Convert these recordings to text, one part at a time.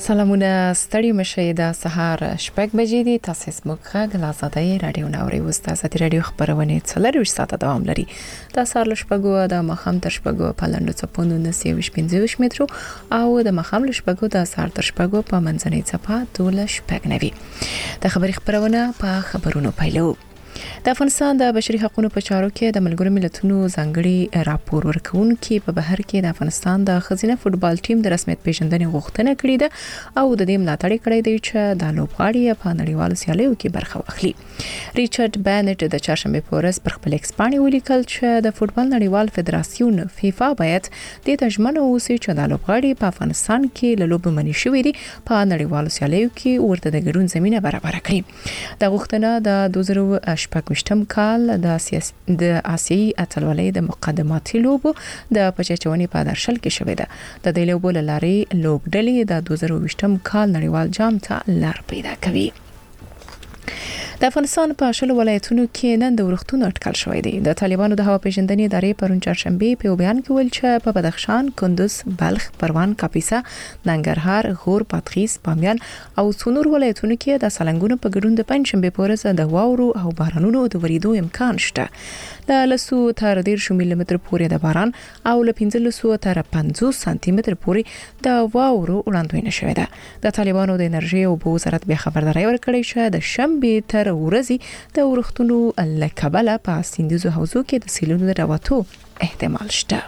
سلامونه ستړي مشه د سهار شپږ بجې دي. تاسو زموږ غږ له آزادۍ رادیو ناوري وسته آزادۍ رادیو خبرونه 40 ساعته دوام لري. د سهار شپږو د مخام تر شپږو په لاندو چپونو 915 مترو او د مخام شپږو د سهار تر شپږو په منځنۍ چپه 12 شپږ نوي. د خبري خبرونه په خبرونو پیلو. د افغانستان د بشري حقوقو په چارو کې د ملګرو ملتونو ځانګړي راپور ورکونکي په بهر کې د افغانستان د ښځینه فوتبال ټیم د رسمیت پیژندنې غوښتنه کړې ده او د دې ملاتړ کړی دی چې د لوبغاړي په نړیوالو سیالیو کې برخه واخلي. ریچارډ بانټ د چهارشنبه په ورځ پر خپل ایکس باندې ولیکل چې د فوتبال نړیوال فدراسیون فیفا باید د تجمن اوسي چې د لوبغاړي په افغانستان کې له لوب منی شوې دي په نړیوالو سیالیو کې ورته د ګډون زمينه برابر کړي. د غوښتنه د 2018 کال د آسیایي اتلولۍ د مقدماتي لوبو د پچچونی په درشل کې شوې ده. د دې لوبو لارې لوبډلې د 2020 کال نړیوال جام ته لار پیدا کوي. د افغانستان په شلو ولایتونو کې نن د ورښتونو اټکل شوې دي. د طالبانو د هوا پیژندنې ادارې پرون چهارشنبه په بیان کې ویل چې په بدخشان، کندوز، بلخ، پروان، کاپیسا، ننګرهار، غور، بادغیس، بامیان او څنور ولایتونو کې د سالنګونو په ګډون د پنځشنبه په ورځ د واورو او بارانونو د وریدو امکان شته. د لسو تر 10 ملي پورې د باران او له 15 تر 50 سانتي متر پورې د واورو وړاندوینه شوې ده. د طالبانو د انرژي او اوبو وزارت به خبرداري ورکړې چې د شنبه تر ورځې د ورښتونو لکبله په سیندیزو حوزو کې د سیلونو راوتو احتمال شته.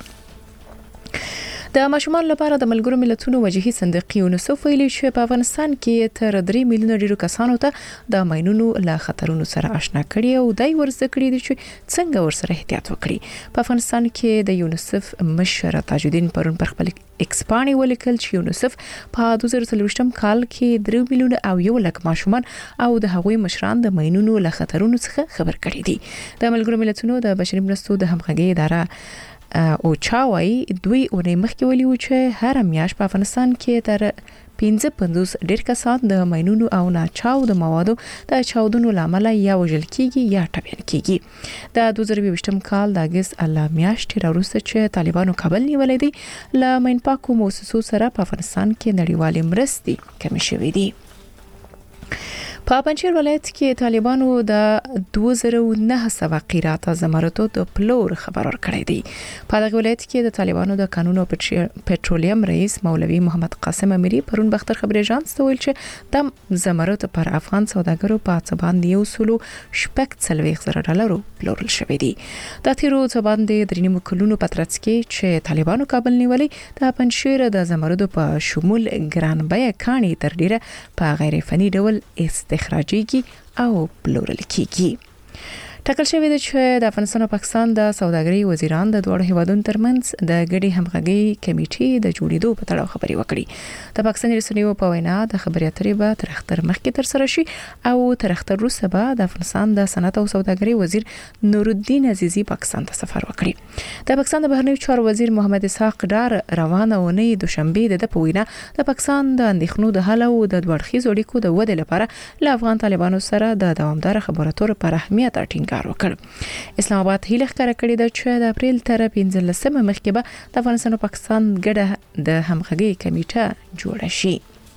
د ماشومان لپاره د ملګرو ملتونو وجهي صندوق یونیسف ویلي چې په افغانستان کې تر 3 میلیونه ډیرو کسانو ته د ماینونو له خطرونو سره آشنا کړي او دای ورزده کړي دي چې څنګه ورسره احتیاط وکړي. په افغانستان کې د یونیسف مشر تاج الدین پرون پر خپل ایکس باندې ولیکل چې یونیسف په 2023 کال کې 3 میلیونه او 1 لک ماشومان او د هغوی مشران د ماینونو له خطرونو څخه خبر کړي دي. د ملګرو ملتونو د بشري مرستو د همغږي اداره او چاوي دوی اونۍ مخکې ویلي و چې هر میاشت په افغانستان کې تر 55 ډیر کسان د ماینونو او ناچاو د موادو د چاودنو لامل یا وژل کیږي یا ټپيان کیږي. د 2020 کال د اگست میاشتې وروسته چې طالبانو کابل نیولې دي ل ماین پاکو موسسو سره په افغانستان کې نړیوالې مرستې کمې شوې دي. په پنځیر ولایت کې طالبانو د 2009 قیراط زمرتو د پلور خبر ورکړی دی. په دغه ولایت کې د طالبانو د قانون او پټرولیم رئیس مولوی محمد قاسم امیری پرون بختر خبري اژانس ته ویل چې د زمرتو پر افغان سوداګرو په څبان دی وسلو $40,000 پلورل شوې دي. د تیرو څبان دی درنیمو کلونو پترڅ کې چې طالبانو کابل نیولې د پنځیر د زمرتو په شمول ګران بیه کاني تر ډیره په غیر فني ډول استخراجيږي او پلورل کیږي. ټاکل شوی دی چې د افغانستان او پاکستان د سوداګرۍ وزیران د دوه هیوادونو ترمنځ د ګډي همغږي کمیټې د جوړېدو په تړاو خبري وکړي. د پاکستان رسنیو په وینا د خبري اترې به تر اختر مخکې تر سره شي او تر اختر وروسته به د افغانستان د صنعت او سوداګرۍ وزیر نورالدین عزیزی پاکستان ته سفر وکړي. د پاکستان د بهرنیو چارو وزیر محمد اسحاق ډار روانه ونې دوشنبه د پوینا د پاکستان د اندېښنو د حل او د دوړخیز اړیکو د ودې لپاره له افغان طالبانو سره د دوامدار خبرو اترو پر اهمیت ټینګار وکړ. اسلام آباد هیله ښکاره کړې ده چې د اپریل تر 15 مخکې به د افغانستان او پاکستان ګډه د همغږي کمیټه جوړه شي.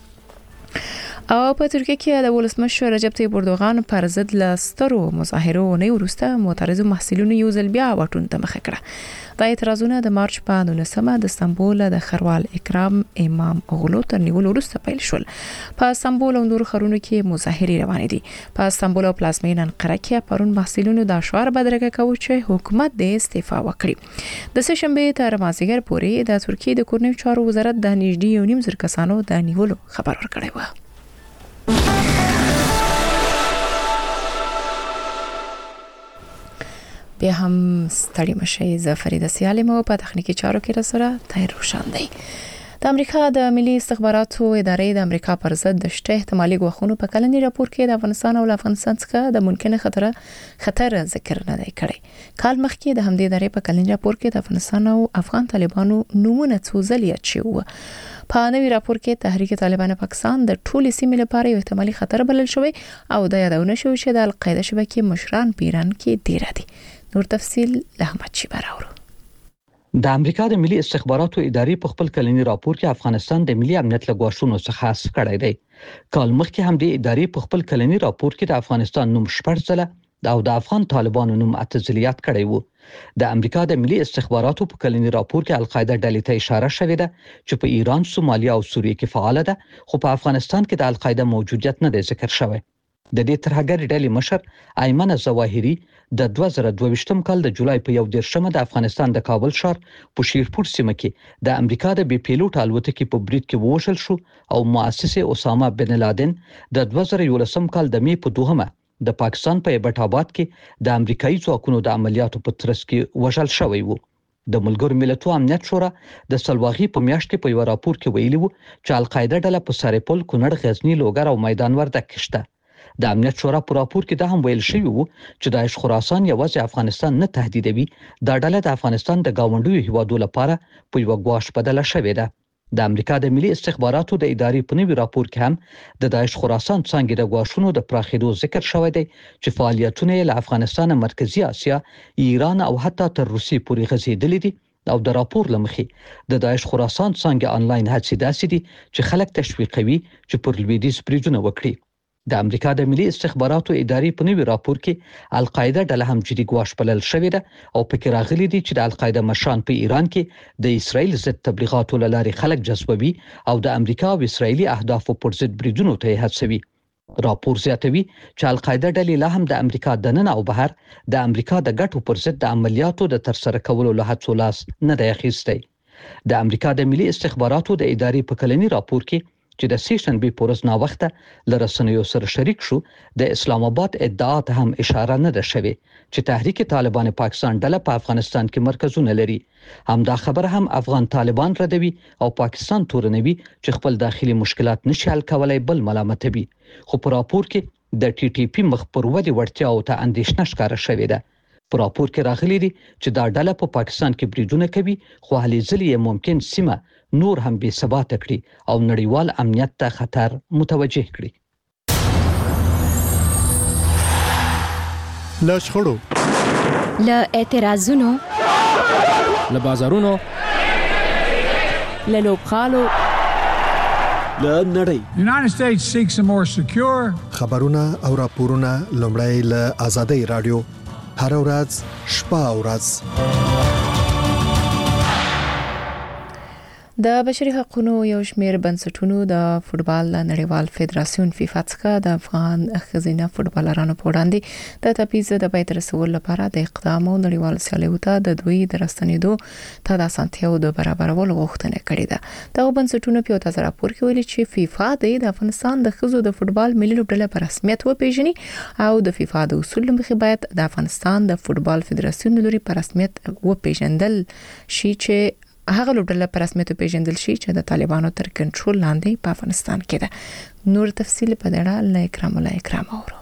او په ترکیه کې د ولسمشر رجب طیب اردوغان پر ضد لسترو مظاهرو نه ورسته معترضو محصلینو یو ځل بیا واټون ته مخ کړه. دا اعتراضونه د مارچ په 19 د استانبول د خروال اکرام امام اوغلو تر نیولو وروسته پیل شول. په استانبول او نور ښارونو کې مظاهرې روانې دي. په استانبول او پلازمینه انقره کې پرون محصلینو د اشعار بدرګه کوي چې حکومت د استعفا وکړي. د سهشنبه تر مازیګر پورې د ترکیه د کورنیو چارو وزارت د نږدې 1.5 کسانو د نیولو خبر ورکړی و. بیا هم ستړي مشي ز فریده سیالمو په تخنیکی چارو کې را سره تیر روشن دی. د امریکا د ملي استخباراتو ادارې د امریکا پر ضد د شته احتمالي غوښتنو په کلنی راپور کې د افغانستان او افغانستان څخه د ممکنه خطر ذکر نه دی کړی. کال مخکې د همدې ادارې په کلنی راپور کې د افغانستان او افغان طالبانو نمونه څو ځله یاد شوی. په نوي راپور کې تحریک طالبان پاکستان د ټولې سیمې لپاره یو احتمالي خطر بلل شوی او د یادونه شوی چې د القاعده شبکې مشران پیران کې ډیر دي. نور تفصیل له احمد شي براورو. د امریکا د ملي استخباراتو ادارې په خپل کلنی راپور کې افغانستان د ملي امنیت له ګواښونو څخه خاص کړی دی. کال مخکې هم د ادارې په خپل کلنی راپور کې د افغانستان نوم 6 ځله او د افغان طالبانو نوم 8 ځله یاد کړی وو. د امریکا د ملي استخباراتو په کلنی راپور کې القاعده ډلې ته اشاره شوې ده چې په ایران، سومالیا او سوریه کې فعال ده، خو په افغانستان کې د القاعده موجودیت نه دی ذکر شوی. د دې ترهګر ډلې مشر ایمن ظواهری د 2022م کال د جولای په 11مه د افغانستان د کابل ښار په شیرپور سیمه کې د امریکا د بي پیلوټ الوتکې په برید کې ووژل شو او مؤسس اسامه بن لادن د 2011م کال د می په 2مه د پاکستان په ایبټ آباد کې د امریکایي ځواکونو د عملیاتو په ترڅ کې وژل شوی وو. د ملګرو ملتونو امنیت شورا د سلواغي په میاشت کې په یو راپور کې ویلي وو چې القاعده ډله په سرپل، کونړ، غزنی، لوګر او میدان وردګ کې شته. د امنیت شورا په راپور کې دا هم ویل شوی وو چې داعش خراسان یوازې افغانستان نه تهدیدوي، دا ډله د افغانستان د گاونډیو هیوادو لپاره په یو ګواښ بدله شوې ده. د امریکا د ملي استخباراتو د ادارې په نوي راپور کې هم د داعش خراسان څنګه د ګواښونو د پراخېدو ذکر شوی دی چې فعالیتونه له افغانستان، مرکزی اسیا، ایران او حتی تر روسیې پورې غځېدلې دي. او د راپور لمخې د داعش خراسان څنګه انلاین هڅې داسې دي چې خلک تشویقوي چې پر لویدیځ بریدونه وکړي. د امریکا د ملي استخباراتو ادارې په نوي راپور کې القاعده ډله هم جدي ګواښ بلل شوې ده او پکې راغلي دي چې د القاعده مشران په ایران کې د اسرایل ضد تبلیغاتو لارې خلک جذبوي او د امریکا او اسرایلی اهدافو پر ضد بریدونو ته هڅوي. راپور زیاتوي چې القاعده ډلې لا هم د امریکا دننه او بهر د امریکا د ګټو پر ضد د عملیاتو د ترسره کولو له هڅو لاس نه دی اخیستی. د امریکا د ملي استخباراتو د ادارې په کلنی راپور کې چې د سیشن بي پورز نا وخته لرسنیو سره شریک شو د اسلام آباد ادعا ته هم اشاره نه ده شوی چې تحریک طالبان پاکستان ډله په افغانستان کې مرکزونه لري. هم دا خبر هم افغان طالبان ردوي او پاکستان تورنوي چې خپل داخلي مشکلات نشي حل کولای بل ملامتوي. خو په راپور کې د ټي ټي پی مخ پر ودی وړتیا او ته اندیشنه ښکاره شوې ده. په راپور کې راغلي دي چې دا ډله په پاکستان کې بریدونه کوي، خو هلي ځلې ممکن سیمه نور هم بې ثباته کړي او نړیوال امنیت ته خطر متوجه کړي. له شخړو، له اعتراضونو، له بازارونو، له لوبغالو، له نړۍ. United States seeks a more secure خبرونه او راپورونه لومړی له آزادۍ رادیو هر ورځ شپه او ورځ. د بشري حقوقو یو شمېر بنسټونو د فوتبال نړیوال فدراسیون فیفا څخه د افغان ښځینه فوتبالرانو په وړاندې د تبعیض د بیت رسول لپاره د اقدام او نړیوال سیالیو ته د دوی د راستنېدو ته د اسانتیاو د برابرولو غوښتنه کړې ده. دغه بنسټونو په تازه راپور کې ویلي چې فیفا د افغانستان د ښځو د فوتبال ملي لوبډله په رسمیت وپیژني او د فیفا د اصول مخې باید د افغانستان د فوتبال فدراسیون لوري په رسمیت وپیژندل شي چې هغه لوبډله په رسمیت پیژندل شي چې د طالبانو تر کنټرول لاندې په افغانستان کې ده. نور تفصیل په دړه له اکرام الله اکرام اورو.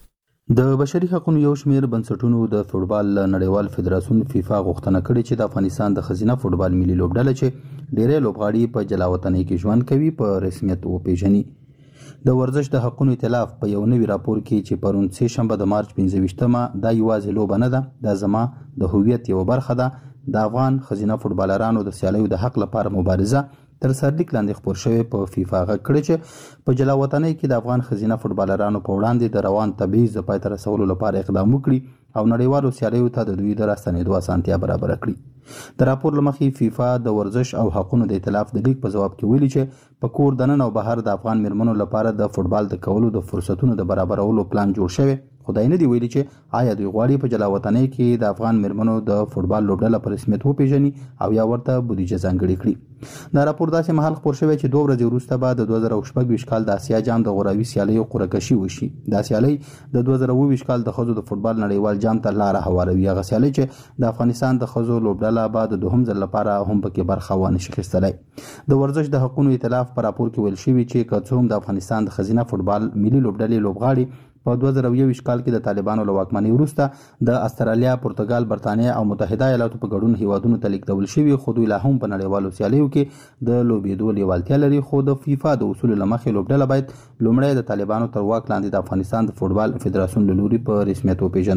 د بشري حقوقو یو شمېر بنسټونو د فوتبال نړیوال فدراسیون فیفا غوښتنه کړې چې د افغانستان د ښځینه فوتبال ملي لوبډله چې ډېرې لوبغاړي په جلاوطنۍ کې ژوند کوي په رسمیت وپیژني. د ورزش د حقوقو ائتلاف په یو نوي راپور کې چې پرون سه شنبه د مارچ 15مه دا یوازې لوبه نه ده، دا زما د هویت یو برخه ده. د افغان ښځینه فوتبالرانو د سیالیو د حق لپاره مبارزه تر سرلیک لاندې خپور شوی په فیفا غږ کړی چې په جلاوطنۍ کې د افغان ښځینه فوتبالرانو په وړاندې د روان تبعیض د پای ته رسولو لپاره اقدام وکړي او نړیوالو سیالیو ته د دوی د راستنېدو اسانتیا برابره کړي. د راپور له مخې فیفا د ورزش او حقوقو د ائتلاف د لیک په جواب کې ویلي چې په کور دننه او بهر د افغان میرمنو لپاره د فوتبال د کولو د فرصتونو د برابرولو پلان جوړ شوی، خدای نه دی ویلي چې آیا دوی غواړي په جلاوطنۍ کې د افغان میرمنو د فوتبال لوبډله په رسمیت وپیژني او یا ورته بودیجه ځانګړې کړي. دا راپور داسې مهال خپور شوی چې 2 ورځې وروسته به د 2026 کال د اسیا جام د غوراوي سیالیو قرعه کشي وشي. دا سیالي د 2022 کال د ښځو د فوتبال نړیوال جام ته لاره هواروي. هغه سیالي چې د افغانستان د ښځو لوبډله به د دوهم ځل لپاره هم پکې برخه ونشي اخیستلی. د ورزش د حقوقو ائتلاف په راپور کې ویل شوي چې که څه هم د افغانستان د ښځینه فوتبال ملي لوبډلې لوبغاړي په 2021 کال کې د طالبانو له واکمنۍ وروسته د استرالیا، پرتګال، برتانیا او متحده ایالاتو په ګډون هیوادونو ته لیږدول شوي، خو دوی لا هم په نړیوالو سیالیو کې د لوبېدو لیوالتیا لري. خو د فیفا د اصولو له مخې لوبډله باید لومړی د طالبانو تر واک لاندې د افغانستان د فوتبال فدراسیون له لوري په رسمیت وپیژندل شي.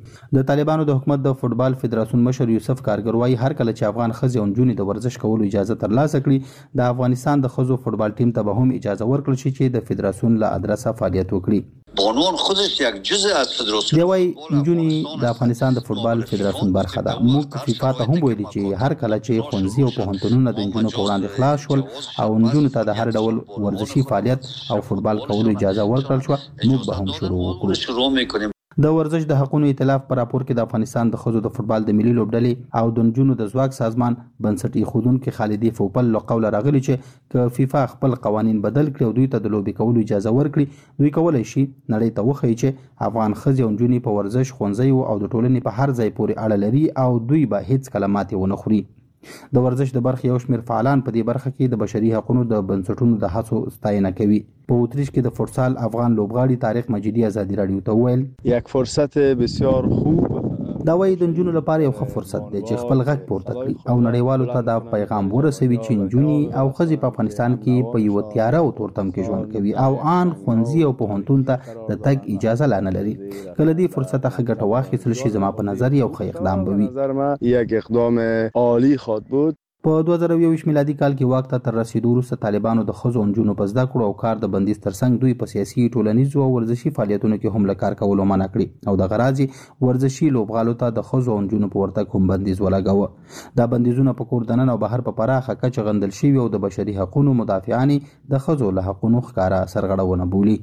د طالبانو د حکومت د فوټبال فدراسیون مشر یوسف کارګر وايي هر کله چې افغان ښځې او نجونې د ورزش کولو اجازه ترلاسه کړي د افغانستان د ښځو فوټبال ټیم ته به هم اجازه ورکړل شي چې د فدراسیون له ادرسه فعالیت وکړي. بانوان خودش یک جزء از فدراسیون دی وايي نجونې د افغانستان د فوټبال فدراسیون برخه ده. موږ فیفا ته هم ویلي چې هر کله چې ښوونځي او پوهنتونونه د نجونو په وړاندې خلاص شول او نجونو ته د هر ډول ورزشي فعالیت او فوټبال کولو اجازه ورکړل شو موږ به هم شروع وکړو. د ورزش د حقوقو ائتلاف په راپور کې د افغانستان د ښځو د فوټبال د ملي لوبډلې او د نجونو د ځواک سازمان بنسټ ایښودونکي خالدي فوپل له قوله راغلي چې که فیفا خپل قوانین بدل کړي او دوی ته د لوبې کولو اجازه ورکړي دوی کولی شي نړۍ ته وښیي چې افغان ښځې او نجونې په ورزش ښوونځیو او د ټولنې په هر ځای پورې اړه لري او دوی به هیڅکله ماتې ونه خوري. د ورزش د برخې یو شمېر فعالان په دې برخه کې د بشري حقوقو د بنسټونو د هڅو ستاینه کوي. په اوتریش کې د فوټسال افغان لوبغاړي طارق مجیدي ازادي رادیو ته وویل یک فرصت بسیار خوب دا وایي د نجونو لپاره یو ښه فرصت دی چې خپل غږ پورته کړي او نړیوالو ته دا پیغام ورسوي چې نجونې او ښځې په افغانستان کې په یوه تیاره او تورتم کې ژوند کوي او آن ښوونځي او پوهنتون ته د تګ اجازه لا نه لري. که له دې فرصته ښه ګټه واخیستل شي زما په نظر یو ښه اقدام به وي. یک اقدام عالی خواهد بود. په 2021 میلادي کال کې واک ته تر رسیدو وروسته طالبانو د ښځو او نجونو په زده کړو او کار د بندیز ترڅنګ دوی په سیاسي ټولنیزو او ورزشي فعالیتونو کې هم له کار کولو منع کړي او دغه راځي ورزشي لوبغالو ته د ښځو او نجونو په ورتګ هم بندیز ولګاوه. دا بندیزونه په کور دننه او بهر په پراخه کچه غندل شوي او د بشري حقوقو مدافعان د ښځو له حقوقو ښکاره سرغړونه بولي.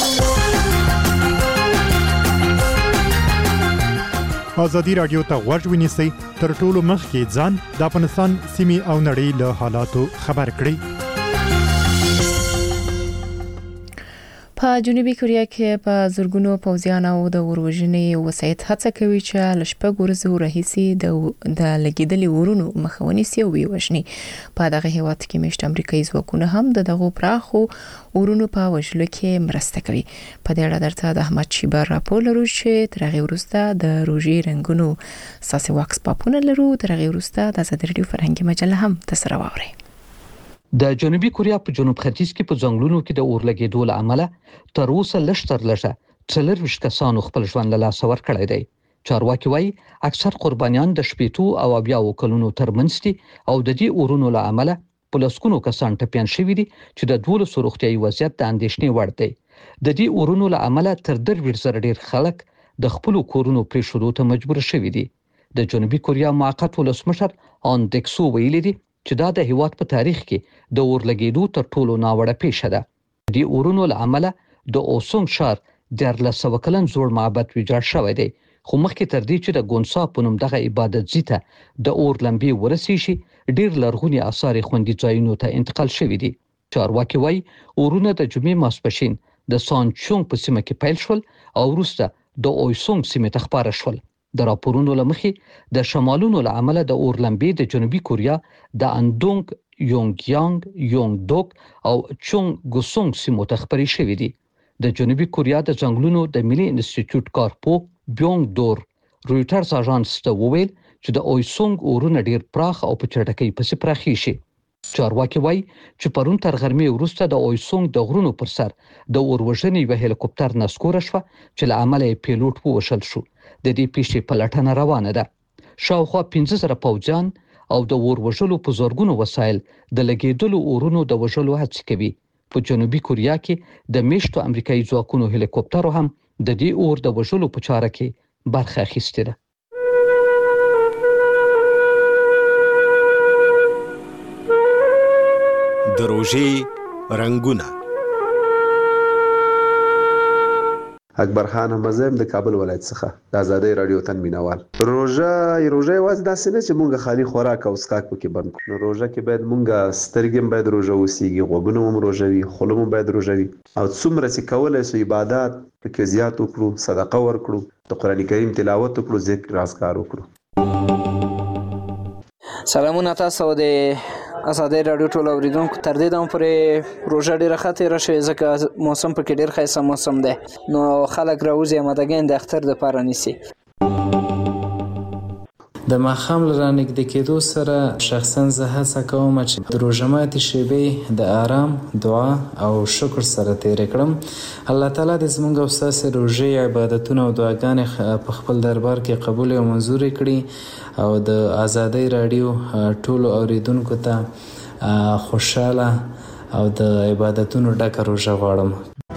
ازادي رادیو ته غوږ ونیسئ تر ټولو مخکې ځان د افغانستان سیمې او نړۍ له حالاتو خبر کړئ. په جنوبي کوریا کې په زورګونو پوځیان او د وروژنې وسایت هڅه کوي چې ل شپږ ورځې راهیسې د لګیدلې ورونو مخه ونیسي او وژني. په دغه هیواد کې مشت امریکایي ځواکونه هم د دغو پراخو ورونو په وژلو کې مرسته کوي. په دې اړه درته د احمد شیبر راپور لرو چې تر هغه وروسته د روژې رنگونو ساسي واکس پاپونه لرو. تر هغه وروسته د ازادي رادیو فرهنګي مجله هم تاسو راوړئ. د جنوبي کوریا په جنوب ختیځ کې په ځنګلونو کې د اور لګیدو له امله تر اوسه لږ 24 کسانو خپل ژوند له لاسه ورکړی دی. چارواکي وایي اکثر قربانیان د 70 او 80 کلونو ترمنځ دي او د دې اورونو له امله په لسګونو کسان ټپيان شوي دي چې د 12 روغتیايي وضعیت د اندېښنې وړ دی. د دې اورونو له امله تر 30,000 ډیر خلک د خپل کورونو پریښودو ته مجبور شوي دي. د جنوبي کوریا موقت ولسمشر آن دکسو ویلي دي چې دا د هیواد په تاریخ کې د اور لګیدو تر ټولو ناوړه پیښه ده. د اورونو له امله د اوسونګ شهر د 1300 کلن زوړ معبد ویجاړ شوی دی خو مخکې تر دې چې د ګونسا په نوم دغه عبادت ځای ته د اور لمبې ورسې شي ډیر لرغوني آثار خوندي ځایونو ته انتقال شوي دي. چارواکي وایي اورونه د جمعې ماسپښین د سانچونګ په سیمه کې پیل شول او وروسته د اویسونګ سیمه ته خپاره شول. د راپورونو لمخې د شمالونو له امله د اور لمبې د جنوبي کوریا د اندونګ، یونګیانګ، یونګدوک او چونګ ګوسونګ سیمو ته خپرې شوې دي. د جنوبي کوریا د ځنګلونو د ملي انسټیټیوټ کارپو بیونګ دور رويټرز اژانس ته وویل چې د اویسونګ اورونه ډیر پراخ او په چټکۍ پسې پراخي شي. چارواکي وایي چې پرون تر غرمې وروسته د اویسونګ د غرونو پر سر د اور وژنې یو هلیکوپټر نسکوره شوه چې له امله یې پیلوټ ووژل شو. د دې پیښې پلټنه روانه ده. شاوخوا 15,000 پوځیان او د اور وژلو په زورګونو وسایل د لګیدلو اورونو د وژلو هڅه کوي. په جنوبي کوریا کې د میشتو امریکایي ځواکونو هلیکوپټرو هم د دې اور د وژلو په چاره کې برخه اخیستې ده. د روژې رنگونه. اکبر خان مزم د کابل ولایت څخه د ازادي رادیو تن مینوال. روژه واز داسې نه چې مونږه خالي خوراک او اسکاک پکې بند کړو. روژه کې باید مونږه سترګې باید روژه وسیږي، غوږونه هم روژه وي، خوله هم باید روژه وي او څومره چې کولای سو عبادت پکې زیات وکړو، صدقه ورکړو، د قران کریم تلاوت وکړو، ذکر اذکار وکړو. سلامونه تاسو د ازادي رادیو ټول اوریدونکو تر دې دم پرې روژه ډیره خطر شوی ځکه موسم پکې ډیر ښایسته موسم دی نو خلک راوځي مدګین د اختر د پاره نیسي. د ماښام له رانږدې کېدو سره شخصا زه هڅه کوم چې د روژه ماتي شېبې د آرام، دعا او شکر سره تېرې کړم. الله تعالی دې زموږ او ستاسې روژې، عبادتونه او دعاګانې په خپل دربار کې قبول او منظورې کړي او د آزادۍ راډیو ټولو اوریدونکو ته خوشحاله او د عبادتونو ډکه روژه غواړم.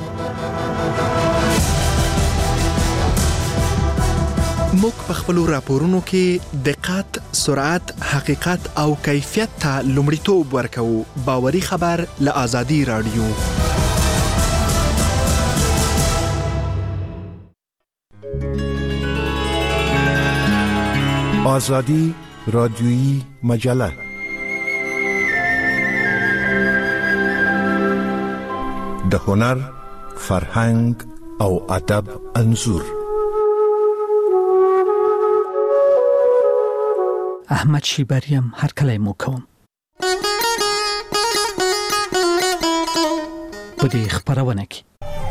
موږ په خپلو راپورونو کې دقت، سرعت، حقیقت او کیفیت ته لومړیتوب ورکوو. باوري خبر له آزادي راډیو. آزادی رادیویی مجله د هنر، فرهنګ او ادب انځور. احمد شیبریم هر کله مو کوم. په دې خبرونه کې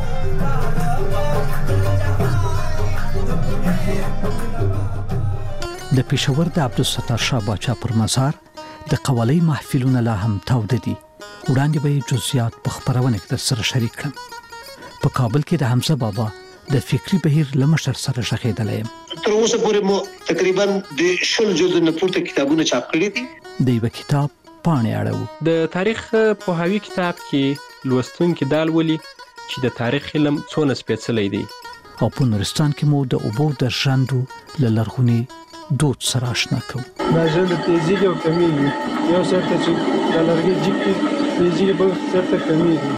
د پېښور د عبدالستار شاه باچا پر مزار د قوالۍ محفلونه لا هم تاوده دي. وړاندې به جزئیات په خبرونه کې سره شریک کړم. په کابل کې د حمزه بابا د فکری بهیر لمشر سره شخېدلې یم. تر اوسه پورې مو تقریبا د 10 جلد نه پورته کتابونه چاپ کړي دي. د یو کتاب پاڼې اړو. د تاریخ پوهاوی کتاب کې لوستونکي دال ولي چې د تاریخ علم څونه سپېڅلی دی. او په نورستان کې مو د اوبو د ژوندو لرغونی دود سره آشنا کوو. دا ژوند تیزیږي او کمیږي. یو سرته چې د لرګي جیب کې تیزیږي بل سرته کمیږي.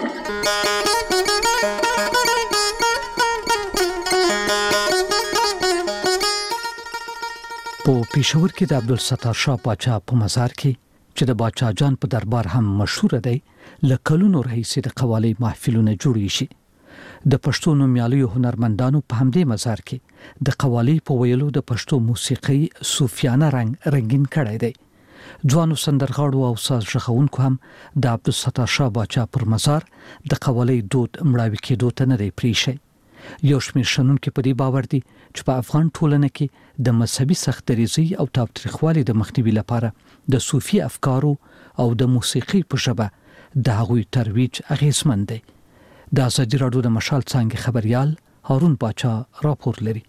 په پېښور کې د عبدالستار شاه باچا په مزار کې چې د باچا جان په دربار هم مشهور دی، لکلونو راهیسې د قوالۍ محفلونه جوړې شي. د پښتو نومیالیو هنرمندانو په همدې مزار کې د قوالۍ په ویلو د پښتو موسیقۍ صوفیانه رنګین کړی دی. ځوانو سندرغاړو او ساز ژغونکو هم د عبدالستار شاه باچا پر مزار د قوالۍ دود مړاوي کېدو ته نه دی پرېښی. یو شمېر شنونکي په دې باور دي چې په افغان ټولنه کې د مذهبي سختدریزۍ او تاوتریخوالي د مخنیوي لپاره د صوفي افکارو او د موسیقۍ په ژبه د هغوی ترویج اغیزمن دی. د آزادي راډیو د مشال څانګې خبريال هارون باچا راپور لري.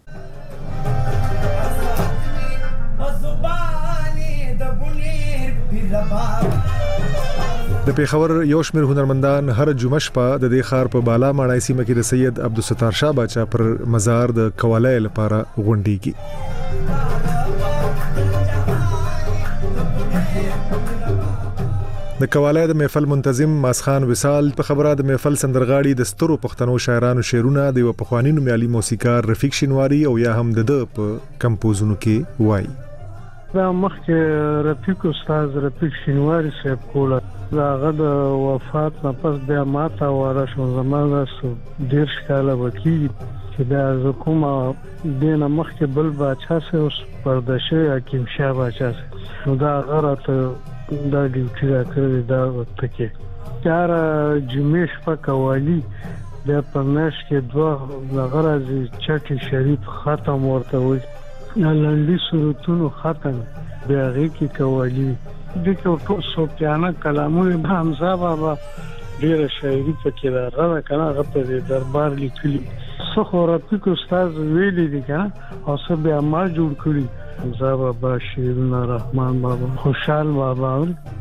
د پېښور یو شمېر هنرمندان هر جمعه شپه د دې ښار په بالا ماڼۍ سیمه کې د سید عبدالستار شاه باچا پر مزار د قوالۍ لپاره غونډېږي. د قوالۍ د محفل منتظم ماسخان وصال په خبره د محفل سندرغاړي د سترو پښتنو شاعرانو شعرونه د یو پخوانی نومیالي موسیقار رفیق شینواری او یا هم د په کمپوزونو کې وایي. دا مخکې رفیق استاد رفیق شینواری صاحب کوله. هغه د وفات نه پس بیا ماته واره شو. زمانه 10 کاله وکړي چې دا کومه دینه مخکې بل باچا سه اوس پردشه حکیم شاه باچا سه نو دا غره دا ډیوټي را کړی دا وخت کې چار جمعې شپه قوالی د پرناش کې دوه غرض چټي شریف ختم ورته وي لاندې صورتونو ختم بیا کې قوالی د ټول صوفیانه کلامونه حمزه بابا ډیره شاعري پکې راغله کنه هغه په دربار لیکلي څو رفیق استاد ویلي دي کنه او څه بیا ما جوړ کړی حمزه بابا شیرونه رحمان بابا خوشحال بابا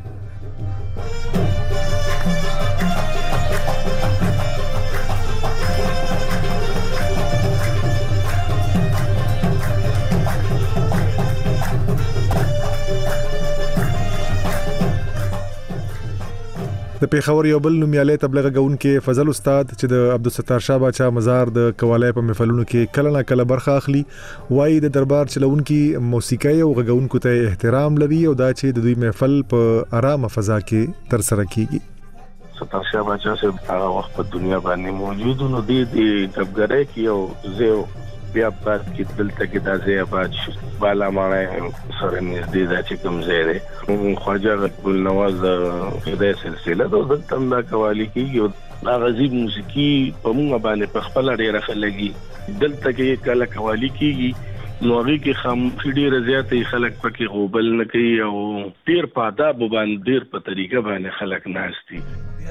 د پېښور یو بل نومیالی تبلیغ کوونکی فضل استاد چې د عبدالستار شاه باچا مزار د قوالۍ په محفلونو کې کله نه کله برخه اخلي وایي د دربار چلونکي موسیقي او غږونکو ته احترام لري او دا چې د دوی محفل په آرامه فضا کې تر سره کیږي. ستار شاه باچا صاحب هغه وخت په دنیا باندې موجود نو د دبګرۍ کې او زه بیا پات کې دلته کې د زیاباد بالا مانای سره نږدې د چې کوم ځای دی خواجه عبد النواز د سلسله د دلته د قوالی کې دا غزيب موسیقي په موږ باندې په خپل ډیره خلګي دلته کې کله قوالی کېږي نو هغه کې خاموشي ډیره زیاتې خلک پکې غوبل نه کوي او ډیر په آداب باندې ډیر په طریقه باندې خلک ناشتي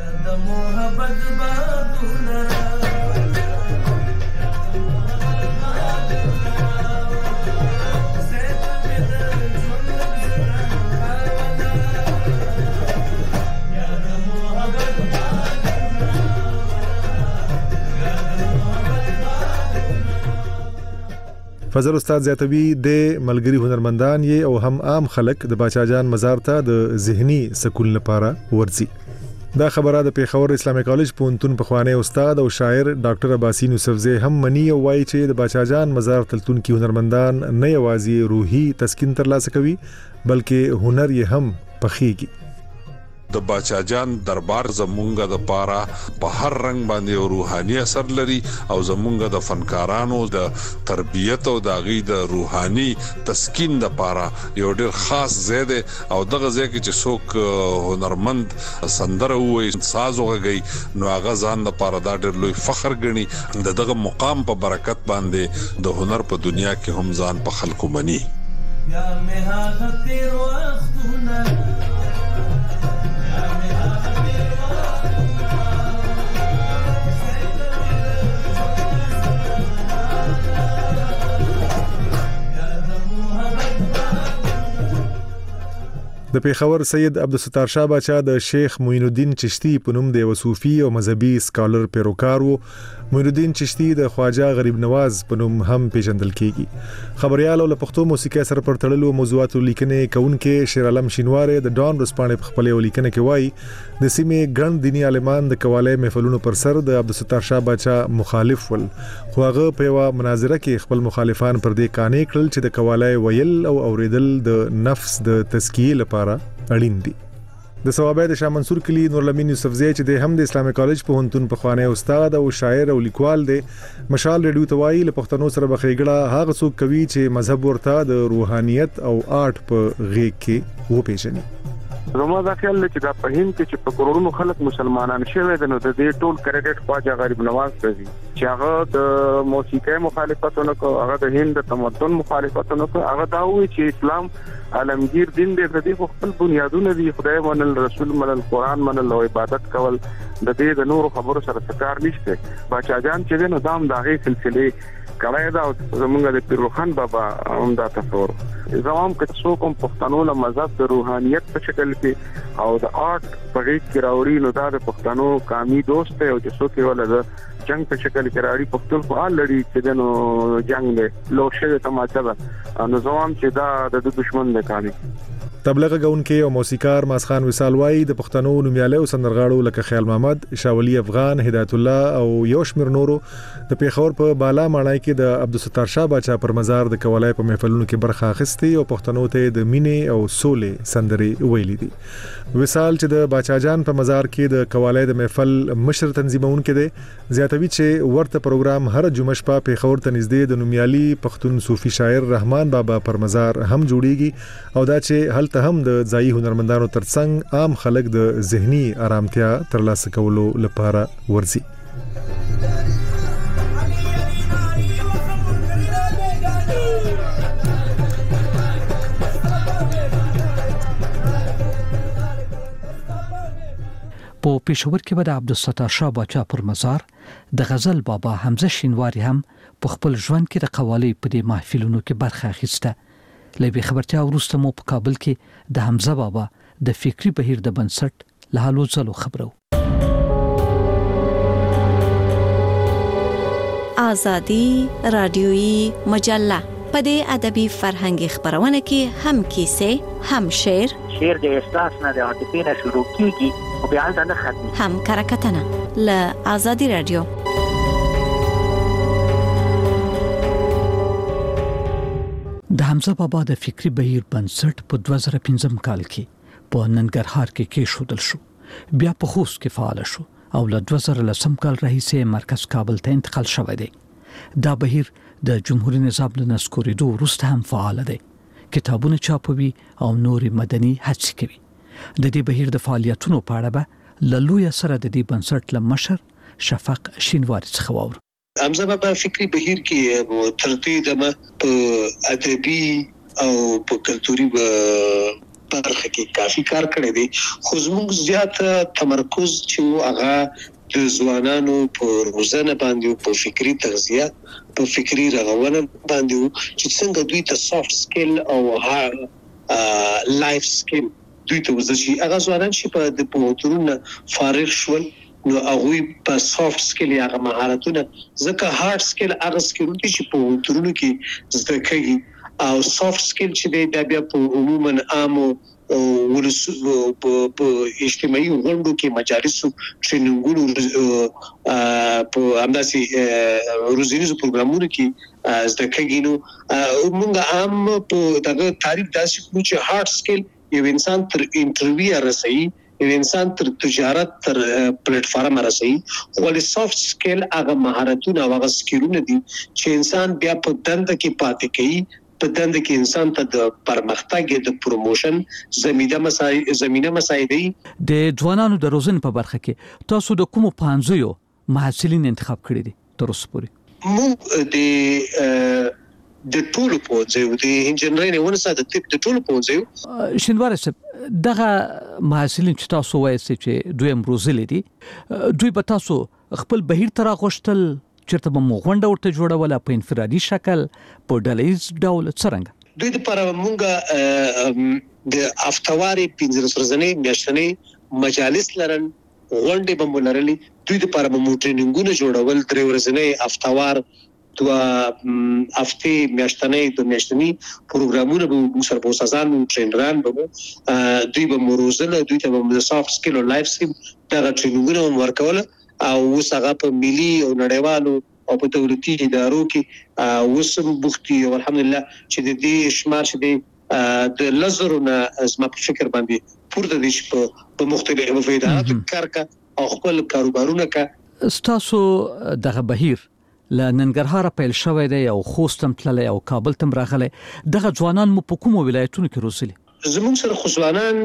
فضل استاد زیاتوی د ملګری هنرمندان یې او هم عام خلک د باچا جان مزار ته د ذهني سکون لپاره ورځي. دا خبره د پیښور اسلامي کالج پونتون په خوانی استاد او شاعر ډاکټر عباسین یوسفزی هم منی او وایي چې د باچا جان مزار تلتون کې هنرمندان نه یوازې روحي تسکین ترلاسه کوي بلکې هنر یې هم پخېږي. د باچا جان دربار زمونږه د پاره په هر رنگ باندې روحاني اثر لري او زمونږه د فنکارانو د تربیت او د غي د روحاني تسکین د پاره یو ډیر خاص زیاده او دغه ځای کې چې څوک هنرمند سندره وي ساز وغږي نو هغه ځان د پاره دا ډیر لوی فخر ګڼي دغه مقام په برکت باندې د هنر په دنیا کې هم ځان په خلکو مني. یا مه هغه تیر وختونه د پیښور سید عبدالستار شاه باچا د شیخ معین الدین چشتی په نوم د وصوفي او مذهبي سکالر پیروکار وو. معین الدین چشتی د خواجه غریب نواز په نوم هم پیژندل کیږي. خبريال او پښتو موسیقي سره پر تړلو موضوعاتو لیکنې کوونکې شیر عالم شینواره د ډان رسپانې په خپل لیکنه کې وایي د سیمې ګڼ دینی عالمان د قواله محفلونو پر سر د عبدالستار شاه باچا مخالف ول خو هغه په یو مناظره کې خپل مخالفان پر دې قانې کړل چې د قواله ویل او اوریدل د نفس د تزکیه لپاره اړین دي. د ثوابه د شاه منصور کلی نورالامین یوسفزی چې د هم د اسلامي کالج په هنتون په خوانی استاد او شاعر او لیکوال دی مشال ریډیو توای له پښتنو سره بخېګړه هغه څوک کوي چې مذهب ورته د روحانيت او آرټ په غېږ کې و پیژني. زما دا خیال چې دا په هند کې چې په کروڑونو خلک مسلمانان شوي دي نو د دې ټول کریډټ خواجه غریب نواز ته دي چې هغه د موسیقي مخالفتونه کوي هغه د هند د تمدن مخالفتونه کوي هغه دا وایي چې اسلام عالمگیر دین دی د دې خپل بنیادونه دي خدای منل رسول منل قران منل او عبادت کول د دې د نور خبرو سره څکار نشته. باچا جان چې نو دام داغه سلسله کړای دا زمونږ د پیروخان بابا هم دا تصور زمام که څوک هم پښتنو له مذهب د روحانيت په شکل کې او د آرټ په غېږ کې راوړي نو دا د پښتنو قامي دوست دی او چې څوک یې ولر جنگ په شکل کې راوړي پښتون خو لړی چې نو جنگ له لوشه تماچا نو زمام چې دا د دشمن دی کاري. تبلیغ غونکې او موسیقار ماسخان وصال وای د پښتنو نومیاله او سندرغاړو لکه خیال محمد، شاولی افغان، هدایت الله او یوشمیر نورو د پیښور په بالا ماڼۍ کې د عبدالستار شاه باچا پر مزار د قوالای په محفلونو کې برخه اخیستي او پښتنو ته د مینې او سولې سندرې ویلې دي. وصال چې د باچا جان په مزار کې د قوالای د محفل مشر تنظیمون کې دي زیاتوي چې ورته پروګرام هر جمعه شپه پیښور ته نږدې د نومیالي پښتون صوفي شاعر رحمان بابا پر مزار هم جوړیږي او دا چې هلته هم د ځایي هنرمندانو ترڅنګ عام خلک د ذهني آرامتیا ترلاسه کولو لپاره ورځي. په پېښور کې د عبدالستار شاه باچا پر مزار د غزل بابا حمزه شینواری هم په خپل ژوند کې د قوالی په دې محفلونو کې برخه اخیسته. لبي خبرتیا وروسته مو په کابل کې د حمزه بابا د فکری بهیر د بنسټ له حالو ځلو خبرو. آزادی رادیویی مجله په دې ادبي فرهنګي خبرونه کې هم کیسه هم شعر د احساس نه د عاطفې نه شروع کیږي او بیا نه ختمي هم کرکټنه له آزادی رادیو. د حمزه بابا د فکری بهیر بنسټ په 2015 کال کې په ننګرهار کې کېښودل شو. بیا په خوست کې فعال شو او له 2010 کال راهیسې مرکز کابل ته انتقال شوی دی. دا بهیر د جمهوریت نظام له نسکورېدو وروسته هم فعال دی. کتابونه چاپوي او نوري مدني هڅې کوي. د دې بهیر د فعالیتونو په اړه به له لوی سره د دې بنسټ له مشر شفق شینواری څخه واورو. حمزه بابا فکری بهیر کې ترتیب دمه په ادبي او په کلتوري برخه کې کافي کار کړی دی، خو زموږ زیات تمرکز چې هغه د ځوانانو په روزنه باندې، په فکری تغذیه، په فکری رغونه باندې چې څنګه دوی ته سافت سکل او لایف سکل دوی ته وزشي. هغه ځوانان چې په د پوهنتونونو فارغ شول نو هغه په سافت سکل یا مهارتونه، ځکه هارد سکل هغه سکلونه چې په پوهنتونونو کې زده کیږي، او سافت سکل چې د بیا په عموما عامو په اجتماعي غونډو کې مجالسو ټریننګونو په همداسې روزنیزو پروګرامونو کې زده کیږي. نو موږ عام په دغه تعریف داسې کوو چې هارد سکل یو انسان تر انټرویو رسېږي، یو انسان تر تجارت تر پلیټ فارم رسېږي، خو سافت سکل هغه مهارتونه او هغه سکلونه دي چې انسان بیا په دنده کې پاتې کوي، په دنده کې انسان ته د پرمختګ د پروموشن زمينه مساعدي. د ځوانانو د روزنې په برخه کې تاسو د کومو پانځیو محصلین انتخاب کړی دي تر اوسه پورې؟ موږ د ټولو په ځای د انجنیرینګ ونه ساده د ټولو په ځای شینوار صاحب دغه محصلین چې تاسو وایي چې دویم روزلې دي، دوی به تاسو خپل بهیر تر غوښتل چیرته به مو غونډه ورته جوړوله په انفرادي شکل په ډلهیز ډول څرنګه؟ دوی لپاره موږ د افتواري 15 ورځې میاشتنې مجالس لرل، غونډې به مولرلي، دوی لپاره مو ټریننګونه جوړول، 3 ورځې افتوار دوا هفته میاشتنې د میاشتنی پروګرامونه به موږ سره په اساسان ټرینران به دوی به مروزله، دوی ته به سافت سکل او لایف سکل دا ټریننګونه ورکول، او وسغه په ملي او نړیوالو او په دولتي ادارو کې وسم بوختي او الحمدلله چې د دې شمار چې د لزرونه زما په فکر باندې پورته دي په مختلفو اداراتو کار کا او خپل کاروبارونه کا. ستاسو دغه بهیر ل ننګرهار پیل شوی دی او خوستم تللی او کابل تم راغلی، دغه ځوانان مو په کومو ولایتونو کې روزلي؟ زموږ سره خو ځوانان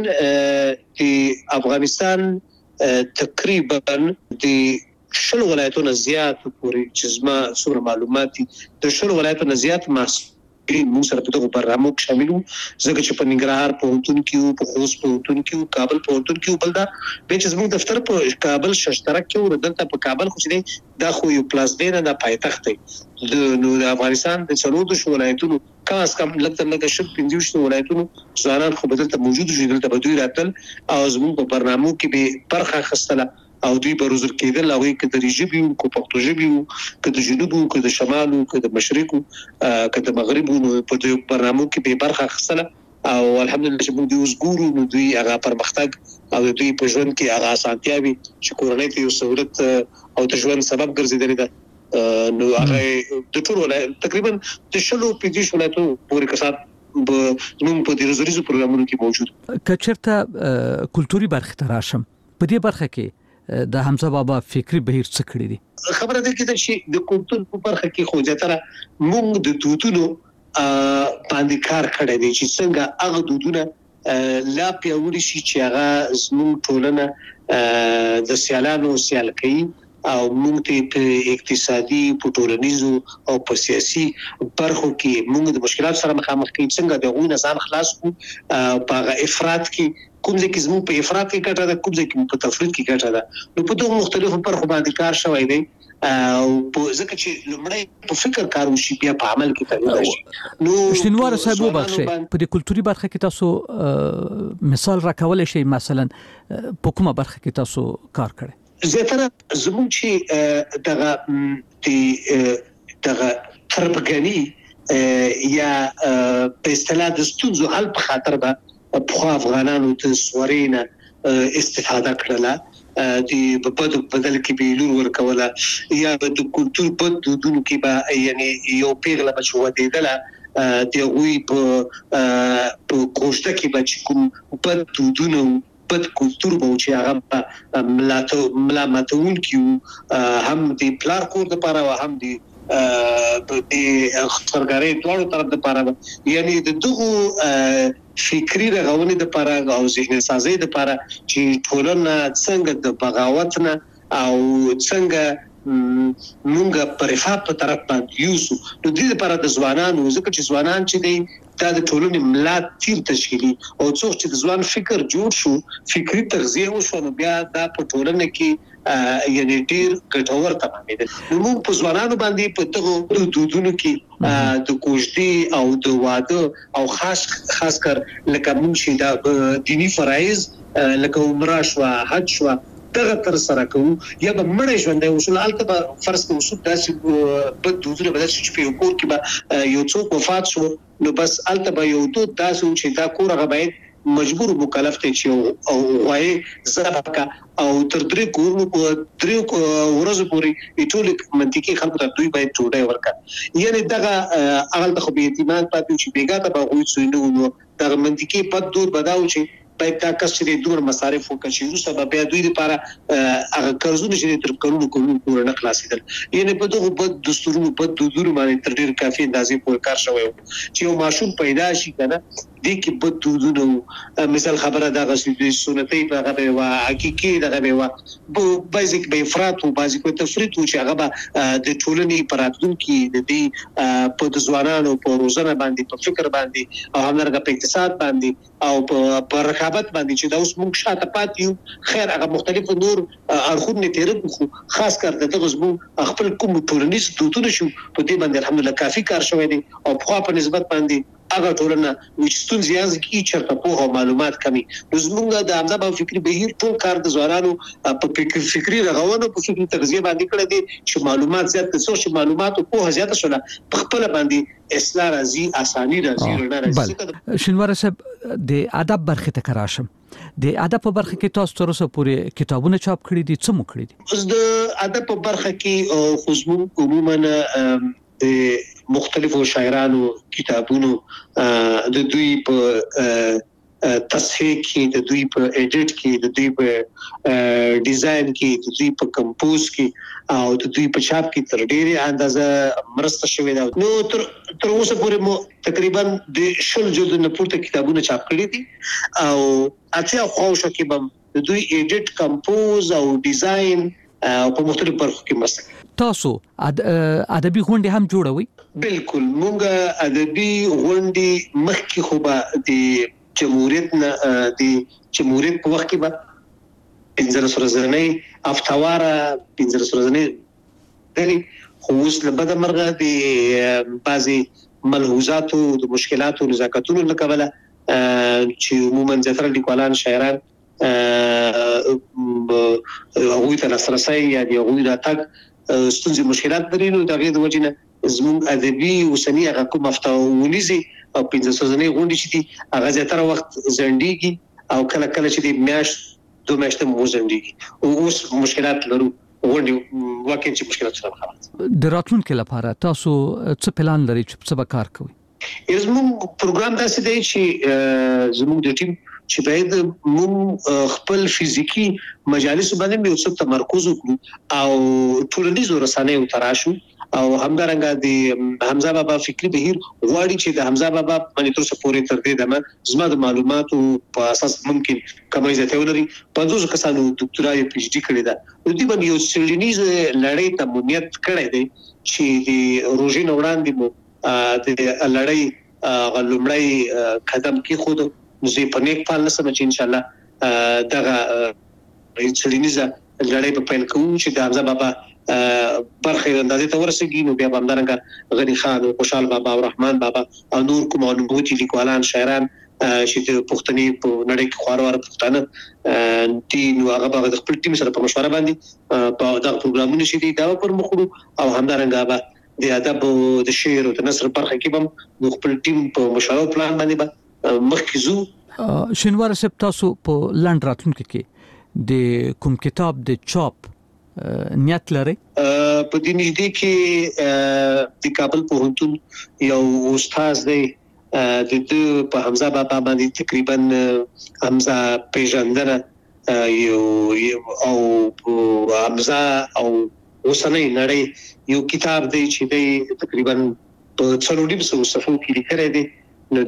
د افغانستان تقریبا د 10 ولایتونو زیات پورې چې زما څومره معلومات دي د 10 ولایتونو زیات موږ سره په دغه برنامه کې شامل وو، ځکه چې په ننګرهار پوهنتون کې، په خوست پوهنتون کې، کابل پوهنتون کې بل دا به چې زموږ دفتر په کابل ششترک کې ورته په کابل خو چې دا خو یو پلاس دی نه د پایتخت دی د افغانستان د 14 ولایتونو کم از کم لکه شپ 15 ولایتونو ځوانان خو بدلته موجود شي، دلته به دوی راتل او زموږ په برنامه کې به برخه خستله او دوی به روزل کېدل، هغه کې د ریجبي او پښتو ژبي او د جنوب او د شمال او د مشرق او د مغرب په دې برنامه کې به برخه خستله، او الحمدلله چې موږ دوی وزګورو نو دوی هغه پرمختګ او دوی په ژوند کې هغه اسانتیاوي چې کورنۍ ته یو سہولت او د ژوند سبب ګرځیدل دي. نو هغه د ټول تقریبا د 15 ولایتونو پورې کسات موږ په دې روزریزو پروګرامونو کې موجود. کچرته کلتوري برخه تراشم په دې برخه کې د حمزه بابا فکری بهیر څه کړی دي؟ خبره ده چې د کلتور په برخه کې خو ځتره موږ د دودونو باندې کار کړی دی چې څنګه هغه دودونه لا پیاوړي شي چې هغه زموږ ټولنه د سیالانو سیال کوي او موږ ته په اقتصادي، په ټولنیزو او په سیاسي برخو کې موږ د مشکلات سره مخامخ کیږو، څنګه د غوښنه ځان خلاص کو په افراط کې کوم ځکه چې موږ په افراط کې ګټه ده، کوم ځکه چې په تفرید کې ګټه ده. نو په دوه مختلفو برخو باندې کار شوی دی او په ځکه چې لمړی په فکر کار وشي بیا په عمل کې تغیر شي. نو شینوار صاحب وبخښه په دې کلتوري برخه کې تاسو مثال راکولای شئ، مثلا په کومه برخه کې تاسو کار کړی؟ زیاتره زموږ چې دغه تربګنی یا په اصطلاح د ستونزو حل په خاطر به په افغانانو ته سورینه استفاده کړله، د بدل کې به لور ورکوله یا د کلتور په دودونو کې به یعنی یو پیغله بچو ودیدله د وی په کوشته کې به کوم په دودونو په کلتور به چې هغه ملامتون کیو هم د پلار کور د پاره او هم د خبرګاری ټولو طرف د پاره، یعنی د دغه فکری رغونې د پاره او ذهن سازي د پاره چې ټولنه څنګه د بغاوت نه او څنګه مونږ په رفاه په طرف باندې یوسو. نو دې لپاره د ځوانانو ځکه چې ځوانان چې دی دا د ټولنې ملا تیر تشکیلي او څوک چې د ځوان فکر جوړ شو فکری تغذیه وشو نو بیا دا په ټولنه کې یعنی ډیر ګټور تمامېدل. نو موږ په ځوانانو باندې په دغه دودونو کې د کوژدي او د واده او خاص کر لکه موږ چې دا دینی فرایض لکه عمره شو حج شو دغه تر سره کوو یا به مړ ژوند وصول البته به فرض کوو چې داسې په دودونه به چې په کور کې به یو څوک وفات شو نو بس البته به یو دود داسې چې دا کور هغه باید مجبور مکلف ته چې او وای زبکه او تر درې کورونو په درې ورځې پورې ټول منطقي خلکو ته دوی باید ټوډه ورکړي یعنی دغه اغل د خو به اعتماد پاتې چې بیګا ته به غوښتل سوي نو دغه منطقي په دور بداو چې باید دا کس چې د دور مصارف وکړي وروسته به بیا دوی لپاره هغه قرضونه چې تر کلونو پورې نه خلاصېدل یعنی په دغه بد دستورونو بد دودونو باندې تر ډېر کافي اندازې پورې کار شوی چې یو ماشوم پیدا شي کنه دې کې بد دودونه مثال خبره دا غوښتي سنتي په هغه وا حقيقي دغه وا بیزیک به افراط او بیزیک تفریط چې هغه د ټولنې پراتون کې د دې په ځوانانو په روزنه باندې په فکر باندې او همدارنګه په اقتصاد باندې او په رقابت باندې چې دا اوس موږ شاته پاتې خیر هغه مختلف نور اړخونه تیرې خو خاص کر دغه زموږ خپل کوم ټولنیز دودونه شو په دې باندې الحمدلله کافي کار شوی دی او په نسبت باندې هغه ټولنه چې ستونزې یاز کی چرته په معلومات کمی زموږ د امزا په فکری بهیر ټول کار د ځوانانو په فکری رغونو په فکری تغذیه باندې کړی دي چې معلومات زیات تاسو چې معلومات او په زیات شول په خپل باندې اصلاح راځي اساني راځي رڼا راځي. شنوار صاحب د ادب برخه ته کراشم د ادب په برخه کې تاسو تر اوسه پورې کتابونه چاپ کړي دي څه مو کړي دي؟ د ادب په برخه کې خصوصا عموما د مختلفو شاعرانو کتابونو د دوی په تصحیح کې د دوی په ایډیټ کې د دوی په ډیزاین کې د دوی په کمپوز کې او د دوی په چاپ کې تر ډېرې اندازه مرسته شوې ده. نو تر اوسه پورې مو تقریبا د 10 جلدونو پورته کتابونه چاپ کړي دي او اته خوښه کې به د دوی ایډیټ کمپوز او ډیزاین په مختلفو برخو کې مرسته. تاسو ادبي غونډې هم جوړوي؟ بالکل مونږ ادبي غونډې مخکې خو به د جمهوریت په وخت کې به 15 ورځې افتواره 15 ورځې دلی خو اوس له بده مرغه د بعضي ملحوظاتو د مشکلاتو نزاکتونو له کبله چې عموما زیاتره لیکوالان شاعران هغوی ته لاسرسی یا د هغوی راتګ ستونزې مشکلات لري نو د هغې د وجې نه زموږ ادبي اوسني هغه کوم افتاونیزي او 15 ورځې غونډې چې دي هغه زیاتره وخت ځنډېږي او کله چې د میاشت 2 میاشتې مو ځنډېږي او اوس مشکلات لرو غونډې واقعي چې مشکلات سره مخامخ د راتلونکي لپاره تاسو څه پلان لرئ چې څه به کار کوئ؟ زموږ پروګرام داسې دی چې زموږ د ټیم چې باید موږ خپل فزیکی مجالس باندې یو څه تمرکز وکړو او ټولنیزو رسنیو تراشو او همدارنګه د حمزه بابا فکری بهیر غواړي چې د حمزه بابا باندې تر څو پورې تر دې دمه زما د معلوماتو په اساس ممکن کمای زیاته ولري 50 کسانو ډاکټرای پی ایچ ډی کړی دا د دې باندې یو سیلینیز لړۍ ته مونیت کړی دی چې د روزي نوړاندې مو د لړۍ غلمړی قدم کې خود زه په نیک پال نسم چې ان شاء الله دغه سیلینیزه لړۍ په پیل کوم چې د حمزه بابا برخه اندازې ته ورسېږي نو بیا همدارنګه غنی خان او خوشحال بابا او رحمان بابا او نور کوم علومي لیکوالان شاعران چې د پښتني په نړۍ کې خوروار پښتانه دي نو هغه د خپل ټیم سره په مشوره باندې په دغه پروګرامونه چې دي دا پر مخړو او همدارنګه د ادب او د شعر او د نثر برخه کې هم خپل ټیم په مشوره پلان باندې مخکې شنوار صاحب تاسو په لاند راتلونکي کې د کوم کتاب د چاپ نیت لري؟ په دې نږدې کې د کابل پوهنتون یو استاد دی د په حمزه بابا باندې تقریبا حمزه پیژندنه یو او حمزه او اوسنۍ نړۍ یو کتاب دی چې دی تقریبا په 300 صفحو کې لیکل دی نو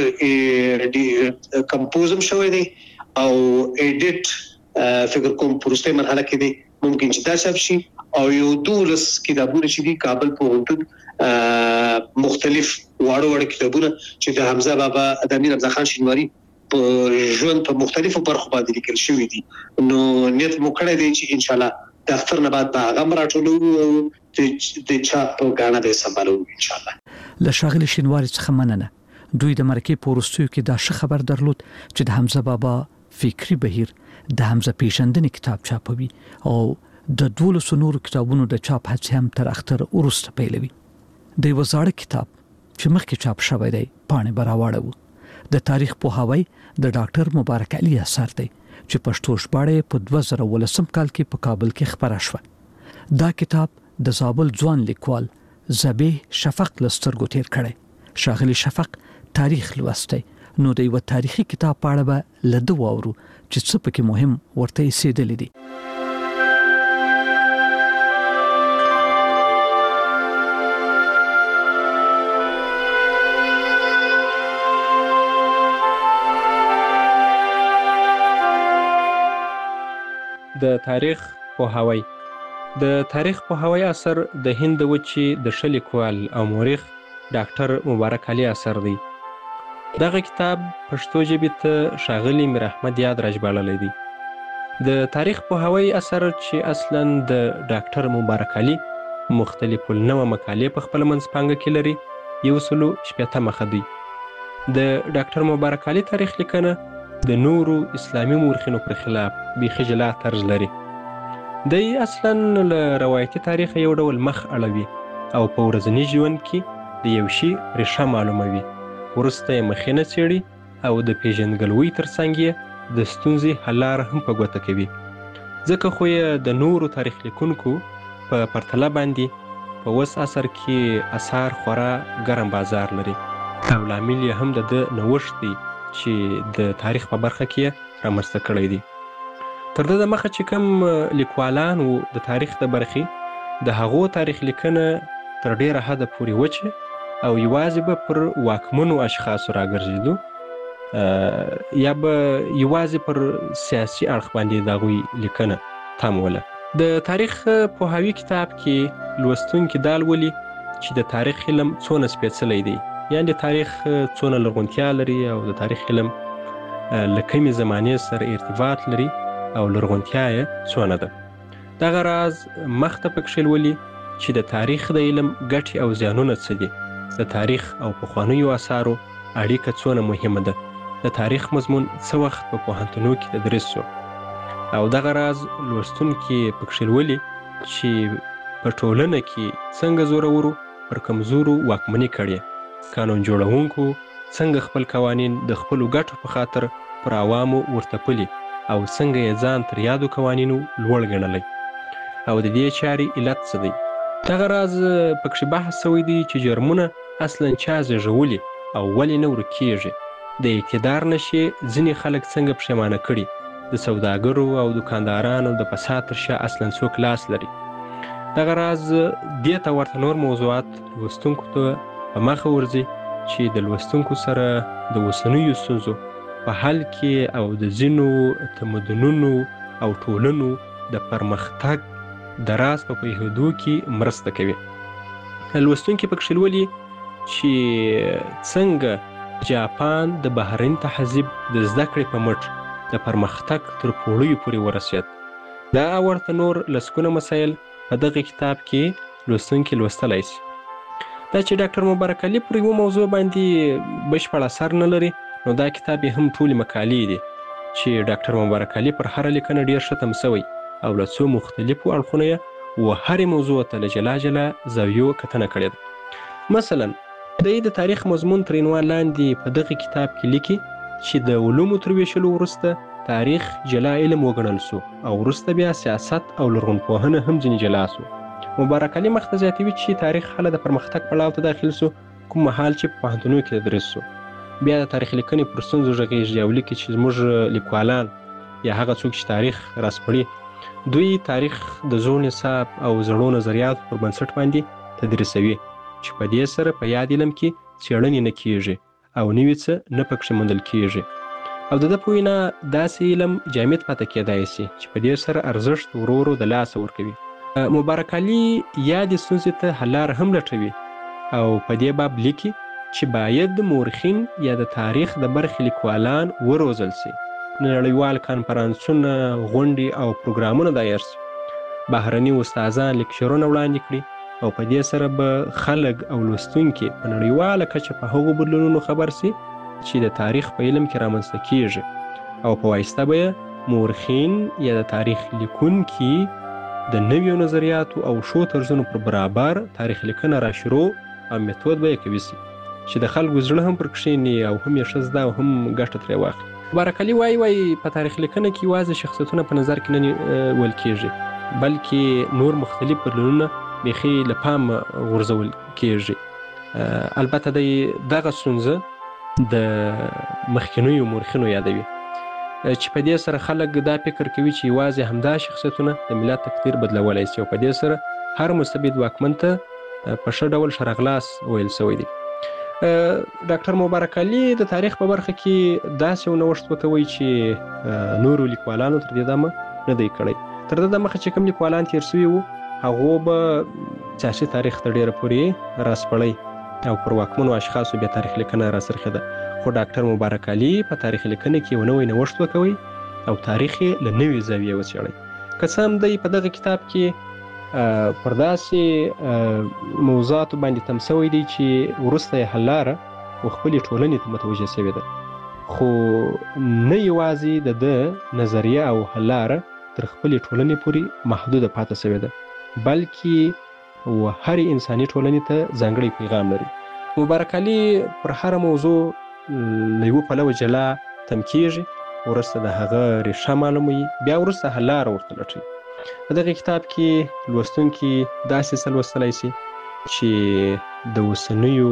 د کمپوزم شوی دی او ایډیټ فکر کوم پروسته مرحله کې دی ممکن چې دا چاپ شي او یو 12 کتابونه چې دي کابل پوهنتون مختلف واړه کتابونه چې د حمزه بابا د امیر حمزه خان شینواری په ژوند په مختلفو برخو باندې لیکل شوی دي. نو نیت مو کړی دی چې ان شاء الله د اختر نه بعد هغه راټولو د چاپ غاڼه به سمبالو ان شاء الله. له شاغلی شینواری څخه مننه. دوی د مرکې پورستیو کې دا ښه خبر درلود چې د حمزه بابا فکری بهیر د حمزه پیژندنې کتاب چاپوي او د 12 نورو کتابونو د چاپ هڅې هم تر اختر وروسته پیلوي. د وزاړه کتاب چې مخکې چاپ شوی دی پاڼې براوړو. د تاریخ پوهاوی د ډاکټر مبارک علي اثر دی چې پښتو ژباړه په 2018 کال کې په کابل کې خبره شوه. دا کتاب د زابل ځوان لیکوال زبیح شفق لسترګو تیر کړي. شاغلی شفق تاریخ لوستی، نو د یو تاریخي کتاب په اړه به لده واورو چې څه پکې مهم ورته ایسېدلی دي. د تاریخ پوهاوی. د تاریخ پوهاوی اثر د هند وچې د ښه لیکوال او مورخ ډاکټر مبارک علي اثر دی. دغه کتاب پښتو ژبې ته ښاغلي میر احمد یاد راژباړلی دی. د تاریخ پوهاوی اثر چې اصلا د ډاکټر مبارک علي مختلف النوع مقالې په خپل منځپانګه کې لري 160 مخه دی. د ډاکټر مبارک علي تاریخ لیکنه د نورو اسلامي مورخینو پر خلاف بیخي جلا طرز لري. دی اصلا له روایتي تاریخ یو ډول مخ اړوي او په ورځني ژوند کې د یو شي ریښه معلوموي، وروسته یې مخینه څېړي او د پیژندګلوۍ ترڅنګ یې د ستونزې حل لاره هم په ګوته کوي. ځکه خو یې د نورو تاریخ لیکونکو په پرتله باندې په اوس عصر کې اثار خورا ګرم بازار لري او لامل یې هم د نوښت دی چې د تاریخ په برخه کې رامنځته کړی دی. تر دې دمخه چې کوم لیکوالان وو د تاریخ د برخې د هغو تاریخ لیکنه تر ډیره حده پورې وچه او یوازې به پر واکمنو اشخاصو راګرځېدو یا به یوازې پر سیاسي اړخ باندې د هغوی لیکنه تموله. د تاریخ پوهاوي کتاب کې لوستونکي دا لولي چې د تاریخ علم څونه سپېڅلی دی، یعنې د تاریخ څونه لرغونتیا لري او د تاریخ علم له کومې زمانې سره ارتباط لري او لرغونتیا یې څونه ده. دغه راز مخته پکښې لولي چې د تاریخ د علم ګټې او زیانونه څه دي، د تاریخ او پخوانیو اثارو اړیکه څونه مهمه ده، د تاریخ مضمون څه وخت په پوهنتونو کې تدریس شو. او دغه راز لوستونکي پکښې لولي چې په ټولنه کې څنګه زورورو پر کمزورو واکمني کړې، قانون جوړونکو څنګه خپل قوانین د خپلو ګټو په خاطر پر عوامو ورته پلي او څنګه یې ځان تر یادو قوانینو لوړ ګڼلی او د دې چارې علت څه دی. دغه راز پکښې بحث شوی دی چې جرمونه اصلا چا زېږولي او ولې نه ورکېږي، د اقتدار نشې ځینې خلک څنګه پښیمانه کړي، د سوداګرو او دکاندارانو د فساد تر شا اصلا څوک لاس لري. دغه راز دې ته ورته نور موضوعات لوستونکو ته په مخه ورځي چې د لوستونکو سره د اوسنیو ستونزو په حل کې او د ځینو تمدنونو او ټولنو د پرمختګ د راز په پوهېدو کې مرسته کوي. لوستونکي پکښې لولي چې څنګه جاپان د بهرني تهذیب د زده کړې په مټ د پرمختګ تر پوړیو پورې ورسېد. دا ورته نور لسګونه مسایل په دغه کتاب کې لوستونکي لوستلی شي. دا چې ډاکټر مبارک علي پر یوه موضوع باندې بشپړ اثر نه لري، نو دا کتاب یې هم ټولې مقالې دي چې ډاکټر مبارک علي پر هره لیکنه ډېر ښه تم سوی او له څو مختلفو اړخونو یې و هرې موضوع ته له جلا جلا زاویو کتنه کړې ده. مثلا د تاریخ مضمون تر عنوان لاندې په دغه کتاب کې لیکي چې د علومو تر ویشلو وروسته تاریخ جلا علم وګڼل سو او وروسته بیا سیاست او لرغونپوهنه هم ځینې جلا سو. مبارک علي مخته زیاتوي چې تاریخ هله د پرمختګ پړاو ته داخل سو کوم مهال چې په پوهنتونونو کې تدریس سو. بیا د تاریخ لیکنې پر ستونزو غږیږي او لیکي چې زموږ لیکوالان یا هغه څوک چې تاریخ راسپړي دوی تاریخ د زوړ نصاب او زړو نظریاتو پر بنسټ باندې تدریسوي چې په دې سره په یاد علم کې څېړنې نه کیږي او نوي څه نه پکښې موندل کیږي. او د ده په وینا داسې علم جامد پاته کیدای شي چې په دې سره ارزښت ورو ورو د لاسه ورکوي مبارک علي یا د ستونزې ته حل لاره هم لټوي او په دې باب لیکي چې باید مورخین یا د تاریخ د برخې لیکوالان وروزل سي، نړیوال کانفرانسونه، غونډې او پروګرامونه دایر سي، بهرني استادان لیکچرونه وړاندې کړي او په دې سره به خلک او لوستونکي په نړیواله کچه په هغو بدلونونو خبر سي چې د تاریخ په علم کې رامنځته کیږي او په واسطه به مورخین یا د تاریخ لیکونکي د نویو نظریاتو او شو طرزونو پر برابر تاریخ لیکنه را شروع او میتود به یې کوي سي چې د خلکو زړه هم پر کښېني او هم یې ښه زده او هم ګټه ترې واخلي. مبارک علي وایي په تاریخ لیکنه کې یوازې شخصیتونه په نظر کې نه نیول کیږي بلکې نور مختلف بدلونونه بیخي له پامه غورځول کیږي. البته د دغه ستونزه د مخکینیو مورخینو یادوي چې په دې سره خلک دا فکر کوي چې یوازې همدا شخصیتونه د ملت تقدیر بدلولی شي او په دې سره هر مستبد واکمن ته په ښه ډول ښه راغلاست ویل شوی دی. ډاکټر مبارک علي د تاریخ په برخه کې داسې یو نوښت وکوي چې نورو لیکوالانو تر دې دمه نه دی کړی. تر دې دمه چې کوم لیکوالان تیر شوي وو هغو به سیاسي تاریخ ته ډېره پورې راسپړی او پر واکمنو اشخاصو بیا تاریخ لیکنه راڅرخېده، خو ډاکټر مبارک علي په تاریخ لیکنه کې یو نوی نوښت وکوي او تاریخ یې له نوې زاویې وڅېړئ. که څه هم دی په دغه کتاب کې پر داسې موضوعاتو باندې تم شوی دی چې وروسته یې حل لاره خپلې ټولنې ته متوجه شوې ده، خو نه یوازې د ده نظریه او حل لاره تر خپلې ټولنې پورې محدوده پاتې شوې ده بلکې هرې انساني ټولنې ته ځانګړی پیغام لري. مبارک علي پر هره موضوع له یوه پلوه جلا تم کیږي، وروسته د هغه ریښه معلوموي، بیا وروسته حل لاره ورته لټوي. په دغه کتاب کې لوستونکي داسې څه لوستلی شي چې د اوسنیو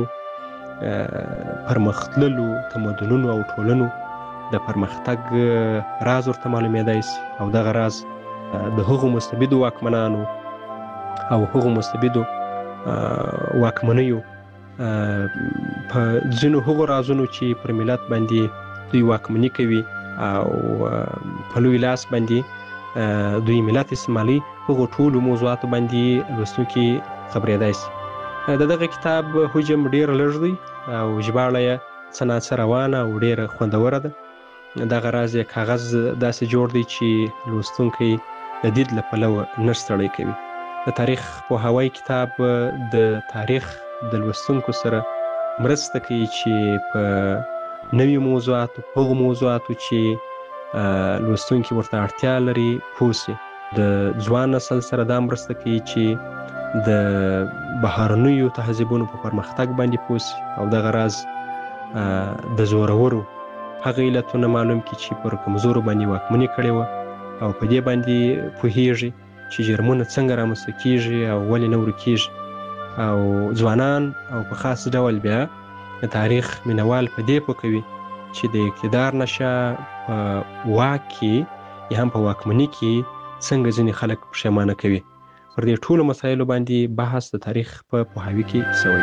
پرمختللو تمدنونو او ټولنو د پرمختګ راز ورته معلومېدای شي او دغه راز د هغو مستبدو واکمنانو او هغو مستبدو واکمنیو په ځینو هغو رازونو چې پر ملت باندې دوی واکمني کوي او په لوی لاس باندې دوی ملت استعمالي، هغو ټولو موضوعاتو باندې لوستونکي خبرېدای شي. د دغه کتاب حجم ډېر لږ دی او ژباړه یې څه ناڅه روانه او ډېره خوندوره ده. دغه راز یې کاغذ داسې جوړ دی چې لوستونکی د دید له پلوه نه ستړی کوي. د تاریخ پوهاوی کتاب د تاریخ د لوستونکو سره مرسته کوي چې په نویو موضوعاتو هغو موضوعاتو چې لوستونکي ورته اړتیا لري پوه شي. د ځوان نسل سره دا مرسته کوي چې د بهرنیو تهذیبونو په پرمختګ باندې پوه شي او دغه راز د زورورو هغه علتونه معلوم کړي چې پر کمزورو باندې واکمني کړې وه او په دې باندې پوهیږي چې جرمونه څنګه رامنځته کیږي او ولې نه ورکیږي. او ځوانان او په خاص ډول بیا د تاریخ مینوال په دې پوه کوي چې د اقتدار نشه په واک کې یا هم په واکمني کې څنګه ځینې خلک پښیمانه کوي. پر دې ټولو مسایلو باندې بحث د تاریخ په پوهاوي کې شوی.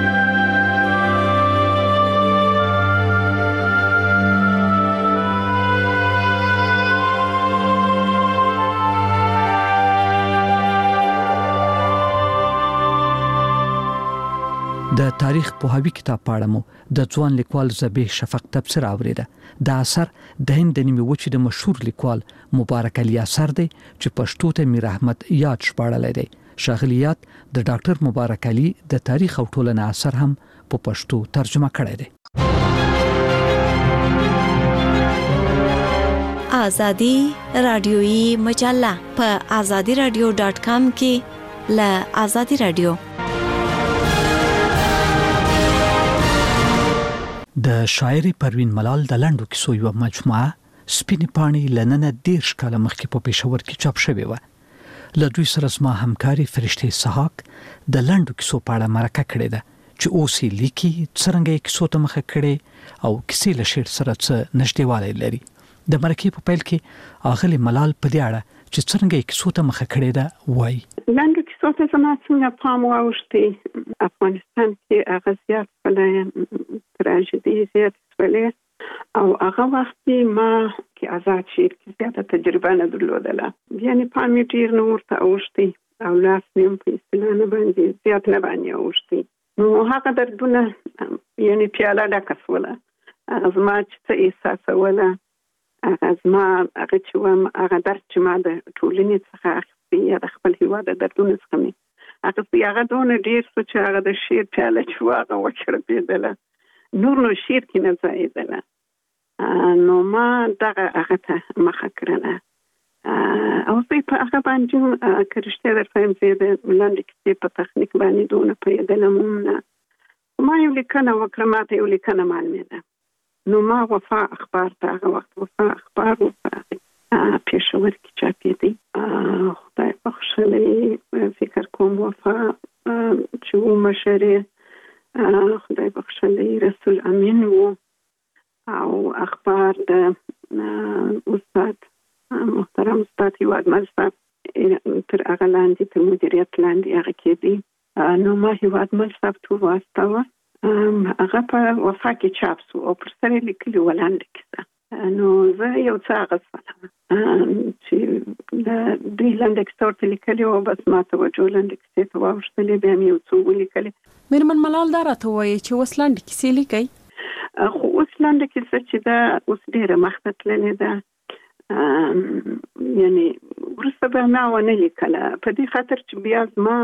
د تاریخ پوهاوی کتاب پاړه مو د ځوان لیکوال زبیح شفق تبصره اوریده. د اثر د هند د نیمه وچې د مشهور لیکوال مبارک علي اثر دی چې پښتو ته میر احمد یاد ژباړلی دی. ښاغلي یاد د ډاکټر مبارک علي د تاریخ او ټولنې اثر هم په پښتو ترجمه کړی دی. آزادی رادیویی مجله په azadiradio.com کې ل آزادی رادیو د شاعر پروین ملال د لنډو کیسو یو مجموعه سپینې پاڼې لننه 10 کال مخکې په پېښور کې چاپ شوې و. له دوی سره زما همکاري فرشته اسحاق د لنډو کیسو په اړه مرکه کړې ده چې اوس یې لیکي څرنګه یې کیسو ته مخه کړې او کیسې له شعر سره څه نږدېوالی لري. د مرکې په پیل کې اغلې ملال په دې اړه چې څرنګه یې کیسو ته مخه کړې ده وایي. لنډو کیسو ته زما څنګه پام واوښتی، افغانستان کې هغه زیات کله تراژیدي زیات شولې او هغه وخت ما کې آزاد شعر کې زیاته تجربه نه درلودله، یعنې پام یې ډېر نه ورته اوښتی. او لاس نیم په اصطلاح نه باندې زیات نه باندې اوښتي. نو هغه دردونه یعنی پیاله ډکه شوله، هغه زما چې څه احساسوله، هغه زما هغه چې وم هغه درد چې ما د ټولنې څخه اخیستی یا د خپل هېواد د دردونو څخه مې اخیستی، هغه دونه ډېر شو چې هغه د شعر پیاله چې وه هغه وچړپېدله، نور نو شعر کې نه ځایېدله. نو ما دغه هغه ته مخه کړله او زه په هغه باندې که رښتیا درته وایم زه د لنډې کیسې په تخنیک باندې دونه پوهېدلم هم نه. ما یو لیکنه وکړه، ما ته یو لیکنه معلومېده. نو ما وفا اخبار ته هغه وخت وفا اخبار په پېښور کې چاپېدی، خدای بخښلی فکر کوم وفا چې و مشر یې خدای بخښلی رسول امین و او اخبار د استاد محترم استاد هیواد مل صاحب تر هغه لاندې تر مدیریت لاندې هغه کېدی. نو ما هیواد مل صاحب ته واستاوه، هغه په وفا کې چاپ شو او پر سر یې لیکلي وه لنډه کیسه. نو زه یو څه اغېزمنه چې د دوی لنډه کیسه ورته لیکلې وه، بس ما توجه لنډې کیسې ته واوښتلې، بیا مې یو څه ولیکلې. میرمن ملال دا راته ووایي چې اوس لنډې کیسې لیکئ؟ خو اوس لنډه کیسه چې ده اوس ډېره مخته تللې ده، یعنی وروسته به ما ونه لیکله په دې خاطر چې بیا زما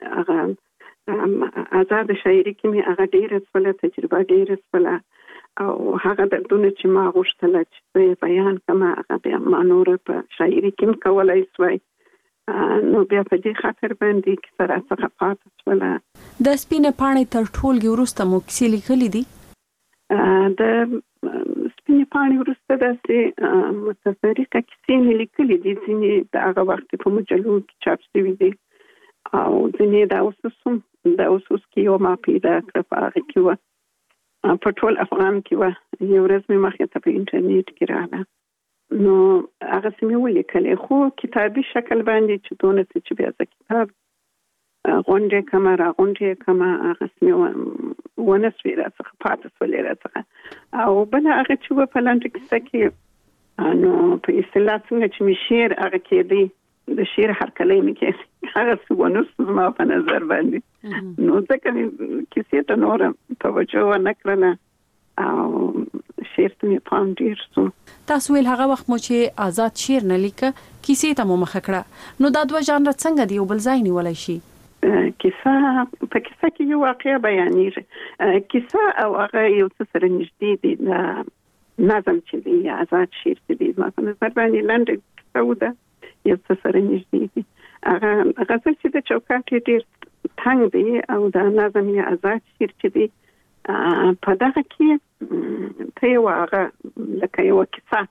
هغه آزاده شاعري کې مې هغه ډېره شوله، تجربه ډېره شوله او هغه دردونه چې ما غوښتله چې زه یې بیان کړم هغه بیا ما نوره په شاعري کې هم کولی سوی. نو بیا په دې خاطر باندې کیسه راڅخه پاتې شوله. د سپینې پاڼې تر ټولګې وروسته مو کیسې لیکلي دي؟ د سپینې پاڼې وروسته داسې متفرقه کیسې مې لیکلي دي، ځینې د هغه وخت په مجلو کې چاپ شوي دي او ځینې د اوسوس کې یو ما پیدا کړه، په هغه کې وه په ټول افغان کې وه، یو ورځ مې مخې ته په انټرنیټ کې راغله. نو هغسې مې ولیکلې، خو کتابي شکل باندې چې دونه څه چې بیا زه کتاب غونډې کمه را غونډې کمه هغسې مې ونه سوې راڅخه پاتې شولې راڅخه. او بله هغه چې وه په لنډه کیسه کې نو په اصطلاح څنګه چې مې شعر هغه کېدی د شعر هرکلی مې کېدی هغسې ونه سو زما په نظر باندې. نو ځکه مې کیسې ته نوره توجه ونه کړله او شعر ته مې پام ډېر سو. تاسو ویل هغه وخت مو چې آزاد شعر نه لیکه، کیسې ته مو مخه کړه، نو دا دوه ژانره څنګه دی یو بل ځای نیولی شي؟ کیسه په کیسه کې یو واقعه بیانېږي، کیسه او هغه یو څه سره نږدې دي. د نظم چې دی یا آزاد شعر چې دی زما په نظر باندې لنډه کیسه وده یو څه سره نږدې دي. هغه غزل چې د چوکاټ یې ډېر تنګ دی او د نظم یا آزاد شعر چې دی په دغه کې ته یو هغه لکه یوه کیسه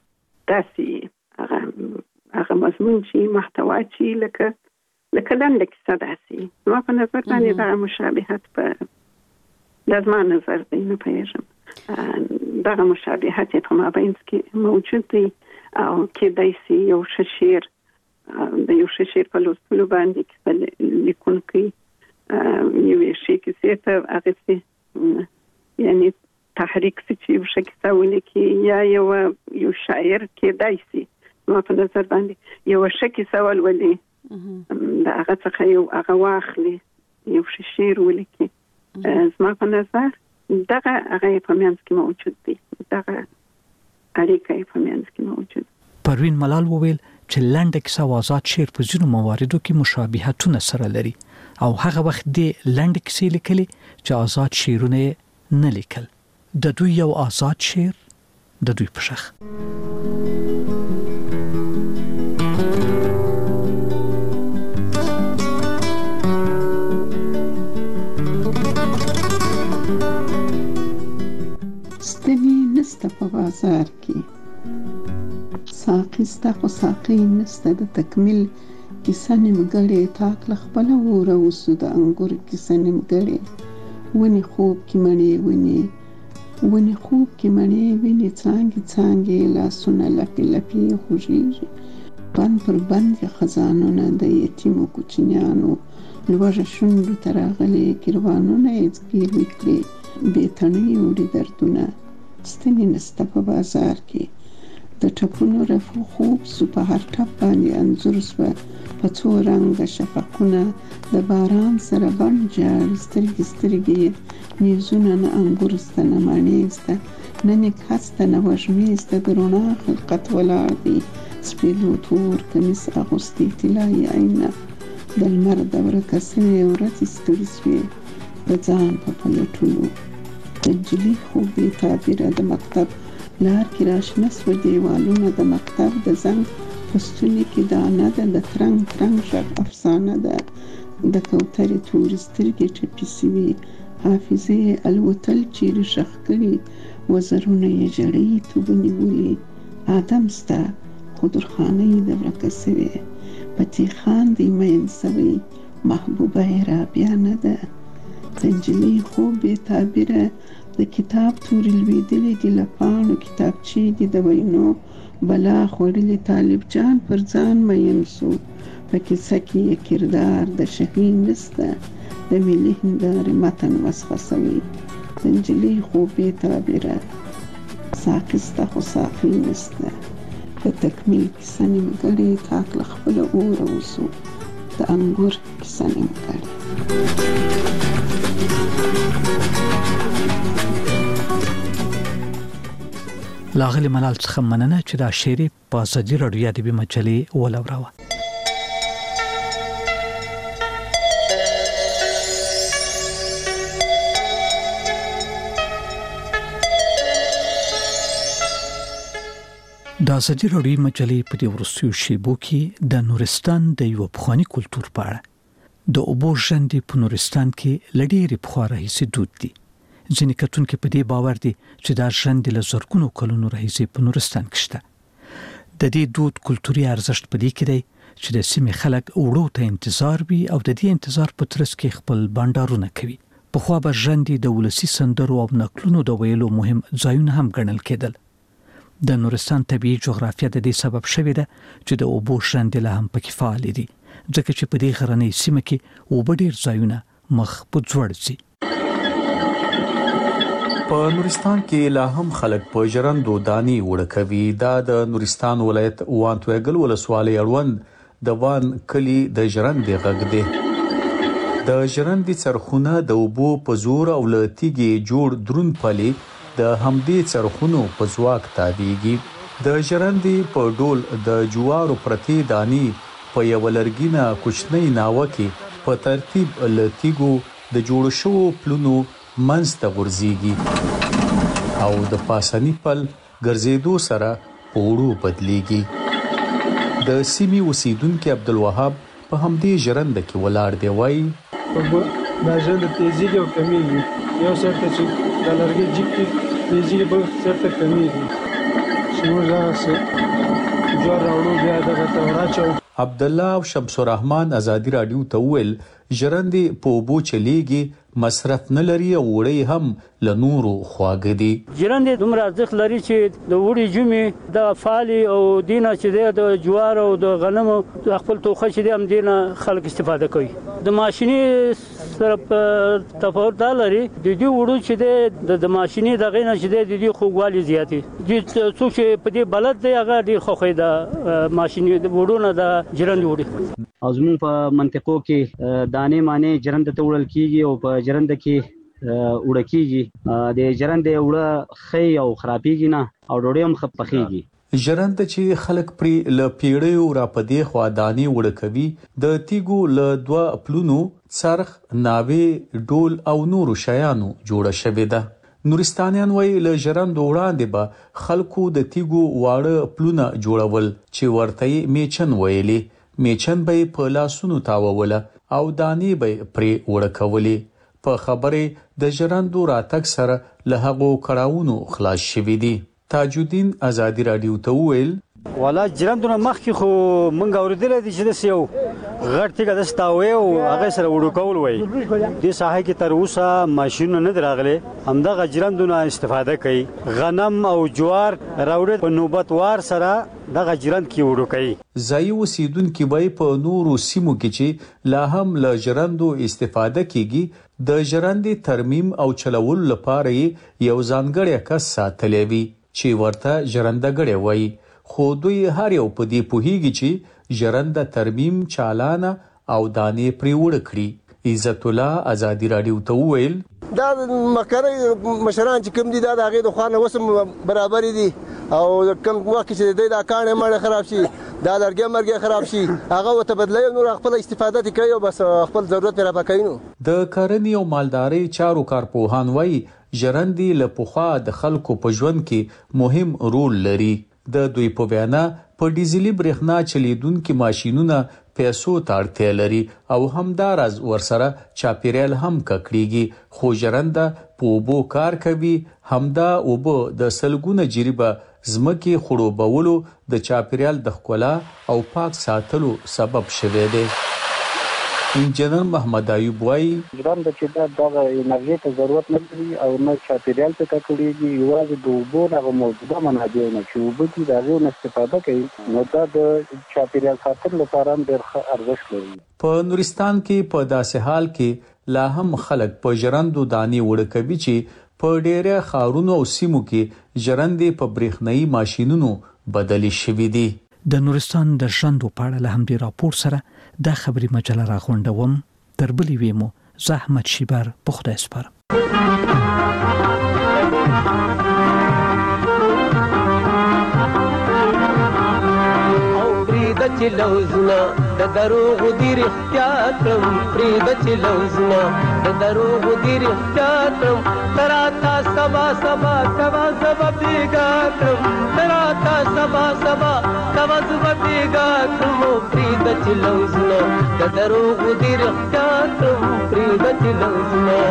داسې هغه مضمون چې محتوا چې لکه لنډه کیسه داسې زما په نظر باندې دغه مشابهت په د زما نظر دی، نه پوهېږم دغه مشابهت یې په مابینځ کې موجود دی او کېدای سي یو ښه شعر د یو ښه شعر په لوستلو باندې کیسه لیکونکی یوې ښې کیسې ته هغسې یعنی تحریک سي چې یو ښه کیسه ولیکي، یا یو شاعر کېدای سي زما په نظر باندې یوه ښه کیسه ولولي د هغه څخه یو هغه واخلي یو ښه شعر ولیکي. زما په نظر دغه هغه یې په منځ کې موجود دی، دغه اړیکه یې په منځ کې موجود. پروین ملال وویل چې لنډه کیسه او آزاد شعر په ځینو مواردو کې مشابهتونه سره لري او هغه وخت د لنډه کیسې لیکلي چې آزاد شعرونه یې نه لیکل. د دوی یو آزاد شعر د دوی په شخ ستنی نسته په بازار کې، ساقي ستا خو ساقي نسته د تکمیل، کیسه نیمګړې تاک له خپله وره اوسو د انګور کیسه نیمګړې، ونې خوب کې ونې خوب کې مڼې وینې څانګې څانګې، لاسونه لپې لپې خوږېږي، بند پر بند یې خزانونه د یتیمو کوچنیانو، لوږه شونډو ته راغلي کیروانونه یې ځګیروي کړي، بې تڼۍ وړي دردونه. ستنې نسته په بازار کې، د ټپونو رفو خوب سو په هر ټپ باندې انځور سوه په څو رنګه شفقونه د باران سره بڼ جاړي سترګې سترګې نیزونه نه انګور سته نه مڼې سته نه نیک هسته نه وږمې سته د رڼا خلقت ولاړ دی سپېلو تور کمیس اغوستی طلایي عینه د لمر د ورکه سوې ورځې ستړي سوې د ځان په پلټلو د نجلۍ خوب بې تعبیره د مکتب لار کې راشنه سوه دیوالونه د مکتب د زنګ په ستوني کې دانه ده د ترنګ ترنګ غږ افسانه ده د کوترې تورې سترګې ټپې سوي حافظې یې الوتل چیرې ښخ کړي وزرونه یې ژړې توبه نیولې آدم سته خو درخانۍ د ورکه سوې په تې خاندې مین سوی محبوبه یې رابیا نه ده د نجلۍ خوب بې تعبیره د کتاب تورې لوېدلې دي له پاڼو کتابچې دي د وینو بلا خوړلې طالب جان پر ځان مین سو په کیسه کې یې کردار د شهین نسته د ملي هندارې متن مسخه سوی د نجلۍ خوب بې تعبیره ساقي سته خو ساقي نسته د تکمیل کیسه نیمګړې تاک له خپله اوره وسو د انګور کیسه نیمګړې لاغلی ملال څخه مننه چې دا شعر په ازادي راډیو ادبي مجلې ولوراوه. د ازادي راډیو مجلې په دې ورستیو شیبو کې د نورستان د یو پخوانی کلچر په اړه د اوبو ژوندې په نورستان کې لډېرې پخوا راهیسې دود دي. ځینې کتونکي په دې باور دي چې دا ژوندې له زرګونو کلونو راهیسې په نورستان کې شته. د دې دود کلتوري ارزښت په دې کې دی چې د سیمې خلک وړو ته انتظار وي او د دې انتظار په ترڅ کې خپل بانډارونه کوي. پخوا به ژوندې د ولسي سندرو او نکلونو د ویلو مهم ځایونه هم ګڼل کېدل. د نورستان طبيعي جغرافیه د دې سبب شوې ده چې د اوبو ژوندې له هم پکې فعال دي ځکه چې په دې غرنۍ سیمه کې اوبه ډېر ځایونه مخ په ځوړ ځي. په نورستان کې لا هم خلک په ژرندو دانی وړه کوي. دا د نورستان ولایت وان توګل ولسوالۍ اړوند د وان کلی د ژرندې غږ دی. د ژرندې څرخونه د اوبو په زور او لتیږي جوړ درون پلي د همدې څرخونو په ځواک تابېږي. د ژرندې په ډول د جوارو پرتې دانی په یو لرګینه کوچنۍ ناوه کې په ترتیب لتیګو د جوړ شوو پلونو منځ ته غورځيږي او د پاسنی پل ګرځېدو سره پوړو بدليږي. د سیمې اوسیدونکو عبدالوهاب په همدې ژرنده کې ولاړ دی. وایي دا ژرنده تیزیږي او کمیږي. یو سرته چې د لرګي جیب کې تیزیږي بل سرته کمیږي. شنو ځاسه جوړ راوړو بیا دغه ته راچو. عبد الله او شمس الرحمن ازادي رادیو ته ویل ژرندې په اوبو چلیږي مصرف نه لري او وړي هم له نورو خواږه دي. ژرندې دومره ارزښت لري چې د وړي جمعې د فالي او دینه چې د جوار او د غنمو خپل توخه چې هم دینه خلک استفاده کوي. د ماشيني سره تفاوت دا لري د دې وړو چې د ماشيني د غینه چې د دې خوږوالي زیاتې دي. څوک چې په دې بلد دی هغه ډیر خوخه د ماشيني وړونه د ژرندې وړي. او زموږ په منطقو کې دانې معنی ژرنده ته وړل کیږي او په ژرنده کې وړه کیږي. د ژرندې وړه خې او خرابېږي نه او ډوډۍ هم خپخېږي. ژرنده چې خلک پرې ل پیړیو را پدې خوا دانې وړه کوي د تیګو ل دوه پلونو څرخ ناوې ډول او نورو شیانو جوړه شوې ده. نورستانیان وایي له ژرندو وړاندې به خلکو د تیګو واړه پلونه جوړول چې ورته میچن ویلي. میچن به په لاسونو تاووله او دانې به پرې وړه کولې. په خبره د ژرندو راتګ سره له هغو کړهونو خلاص شوي دي. تاجودین ازادي رادیو ته ویل والا ژرندونه مخکې خو مونږ اوریدل دي چې د سیو غړ تیګه د ستاوي او هغه سره وړو کول وای. د ساحه کې تر اوسه ماشينونه نه دراغله همدغه ژرندونه استفاده کوي. غنم او جوار راوړل په نوبت وار سره دغه ژرند کې وړو کوي. ځای اوسیدونکو به په نورو سیمو کې چې لا هم له ژرندو استفاده کیږي د ژرندې ترمیم او چلول لپاره یو ځانګړی کس ساتلی وي چې ورته ژرندګړی وایي. خو دوی هر یو په دې پوهیږي چې ژرنده ترمیم چالانه او دانې پرې وړه کړي. عزت الله ازادي راډیو ته وویل دا مخکره مشران چې کوم دي دا د هغې د خوا نه اوس هم برابرې دي او کوم وخت چې د دوی دا کاڼې مړې خراب شي دا لرګی مرګی خراب شي هغه ورته بدلوي او نور خپله استفاده ترې کوي او بس خپل ضرورت پرې رافع کوي. نو د کرنې او مالدارۍ چارو کارپوهان وایي ژرندې له پخوا د خلکو په ژوند کې مهم رول لري. د دوی په وینا په ډیزلي برېښنا چلیدونکي ماشینونه پیسو ته اړتیا لري او همداراز ورسره چاپیریال هم ککړیږي. خو ژرنده په اوبو کار کوي. همدا اوبه د سلګونه جریبه ځمکې خړوبولو د چاپیریال د ښکلا او پاک ساتلو سبب شوی دی. انجنیر محمد ایوب وایي ژرنده چې دغه انرژي ته ضرورت نه لري او نه چاپیریال ته ککړېږي، یوازې د اوبو دغه موجوده منابع نه چې اوبه دي د هغې نه استفاده کوي، نو دا د چاپیریال ساتلو لپاره هم ډېر ښه ارزښت لري. په نورستان کې په داسې حال کې لا هم خلک په ژرندو دانې وړه کوي چې په ډېره ښارونو او سیمو کې ژرندې په برېښنایي ماشینونو بدلې شوي دي. د نورستان د ژرندو په اړه له همدې راپور سره دا خبري مجله راغونډوم. تر بلې ویمو زحمت شیبر په خدای سپارم. چې لوزنا د دروغ دی رښتیا تم پرېږده چې لوزنا د دروغ دی رښتیا تم تراتا سبا سبا کوا زبا بیګا تم تراتا سبا سبا کوا زبا بیګا تم پرېږده چې لوزنا د دروغ دی رښتیا تم پرېږده چې لوزنا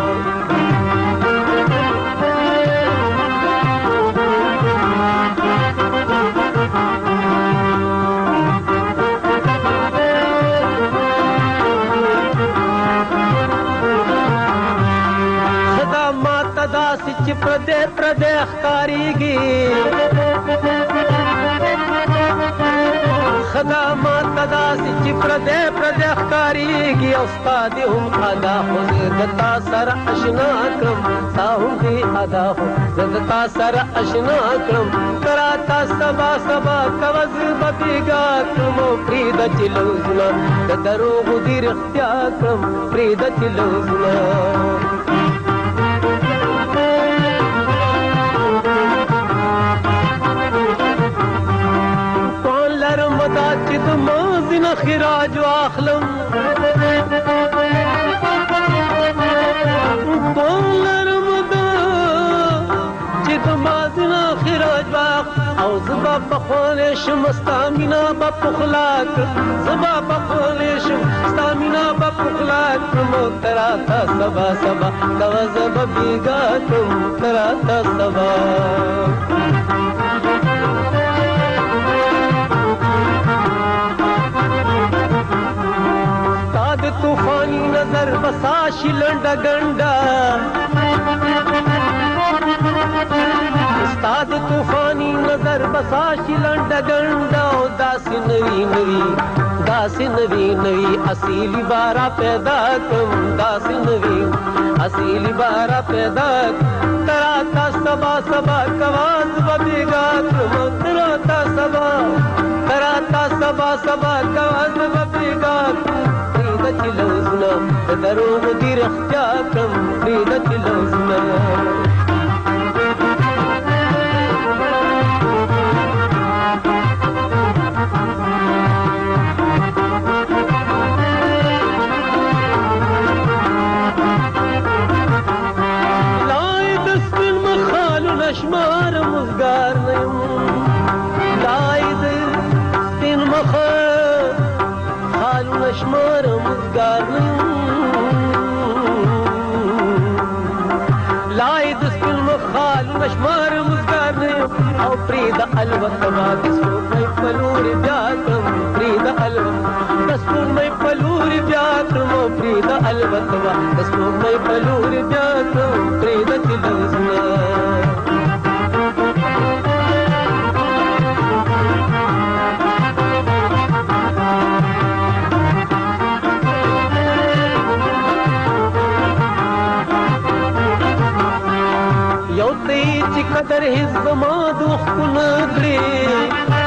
چې پردې ښکارېږي خدامات ته داسې چې پردې ښکارېږي او ستا دې هم ادا خو زه د تا سره اشنا کړم ستا هم دې ادا خو زه د تا سره اشنا کړم که راته سبا سبا کوه زه به بېګا کړم او پرېږده چې لوزونه د دروغو دې رښتیا کړم پرېږده چې لوزونه چې د مازی نه خراج واخلم ټول لرم دا چې د مازی نه خراج واخلم او زه به پخولی شم ستا مینه به پخلا کړم زه به پخولی شم ستا مینه به پخلا کړم او ته راته سبا سبا کوه زه به بېګا کړم ته راته سبا طوفانی نظر بساشی لنڈا گنڈا استاد طوفانی نظر بساشی لنڈا گنڈا او داسی نوی نوی داسی نوی نوی اصیلی بارا پیدا کم داسی نوی اصیلی بارا پیدا تراتا سبا سبا کواز ببیگا کم تراتا سبا کواز ببیگا چې لوزنا د دروغ دی رښتیا کړم پرېږده چې لوزنا لای د سپین مخالونه شماره مزګار نه یم لای د سپین مخالونه شماره لای د سپین مخالونه شماره مزګار نه یم او پرېږده البته ما د سپوږمۍ په لورې بیا کړم پرېږده البته د سپوږمۍ په لورې بیا کړم او پرېږده البته ما د سپوږمۍ په لورې بیا کړم پرېږده چې لوزونه قدر هیڅ زما د وختونه کړې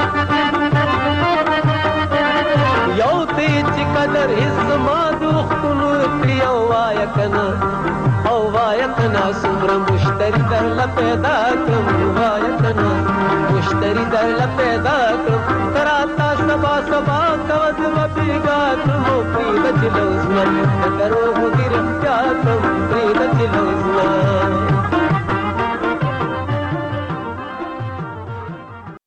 کنا او وایا کنا سمره مشتری در لپیدا کړم وایا کنا مشتری در لپیدا کړم تراتا سبا سبا کوز مبیګا کړم پری د چلوزما درو غیر کیا کړم پری د چلوزما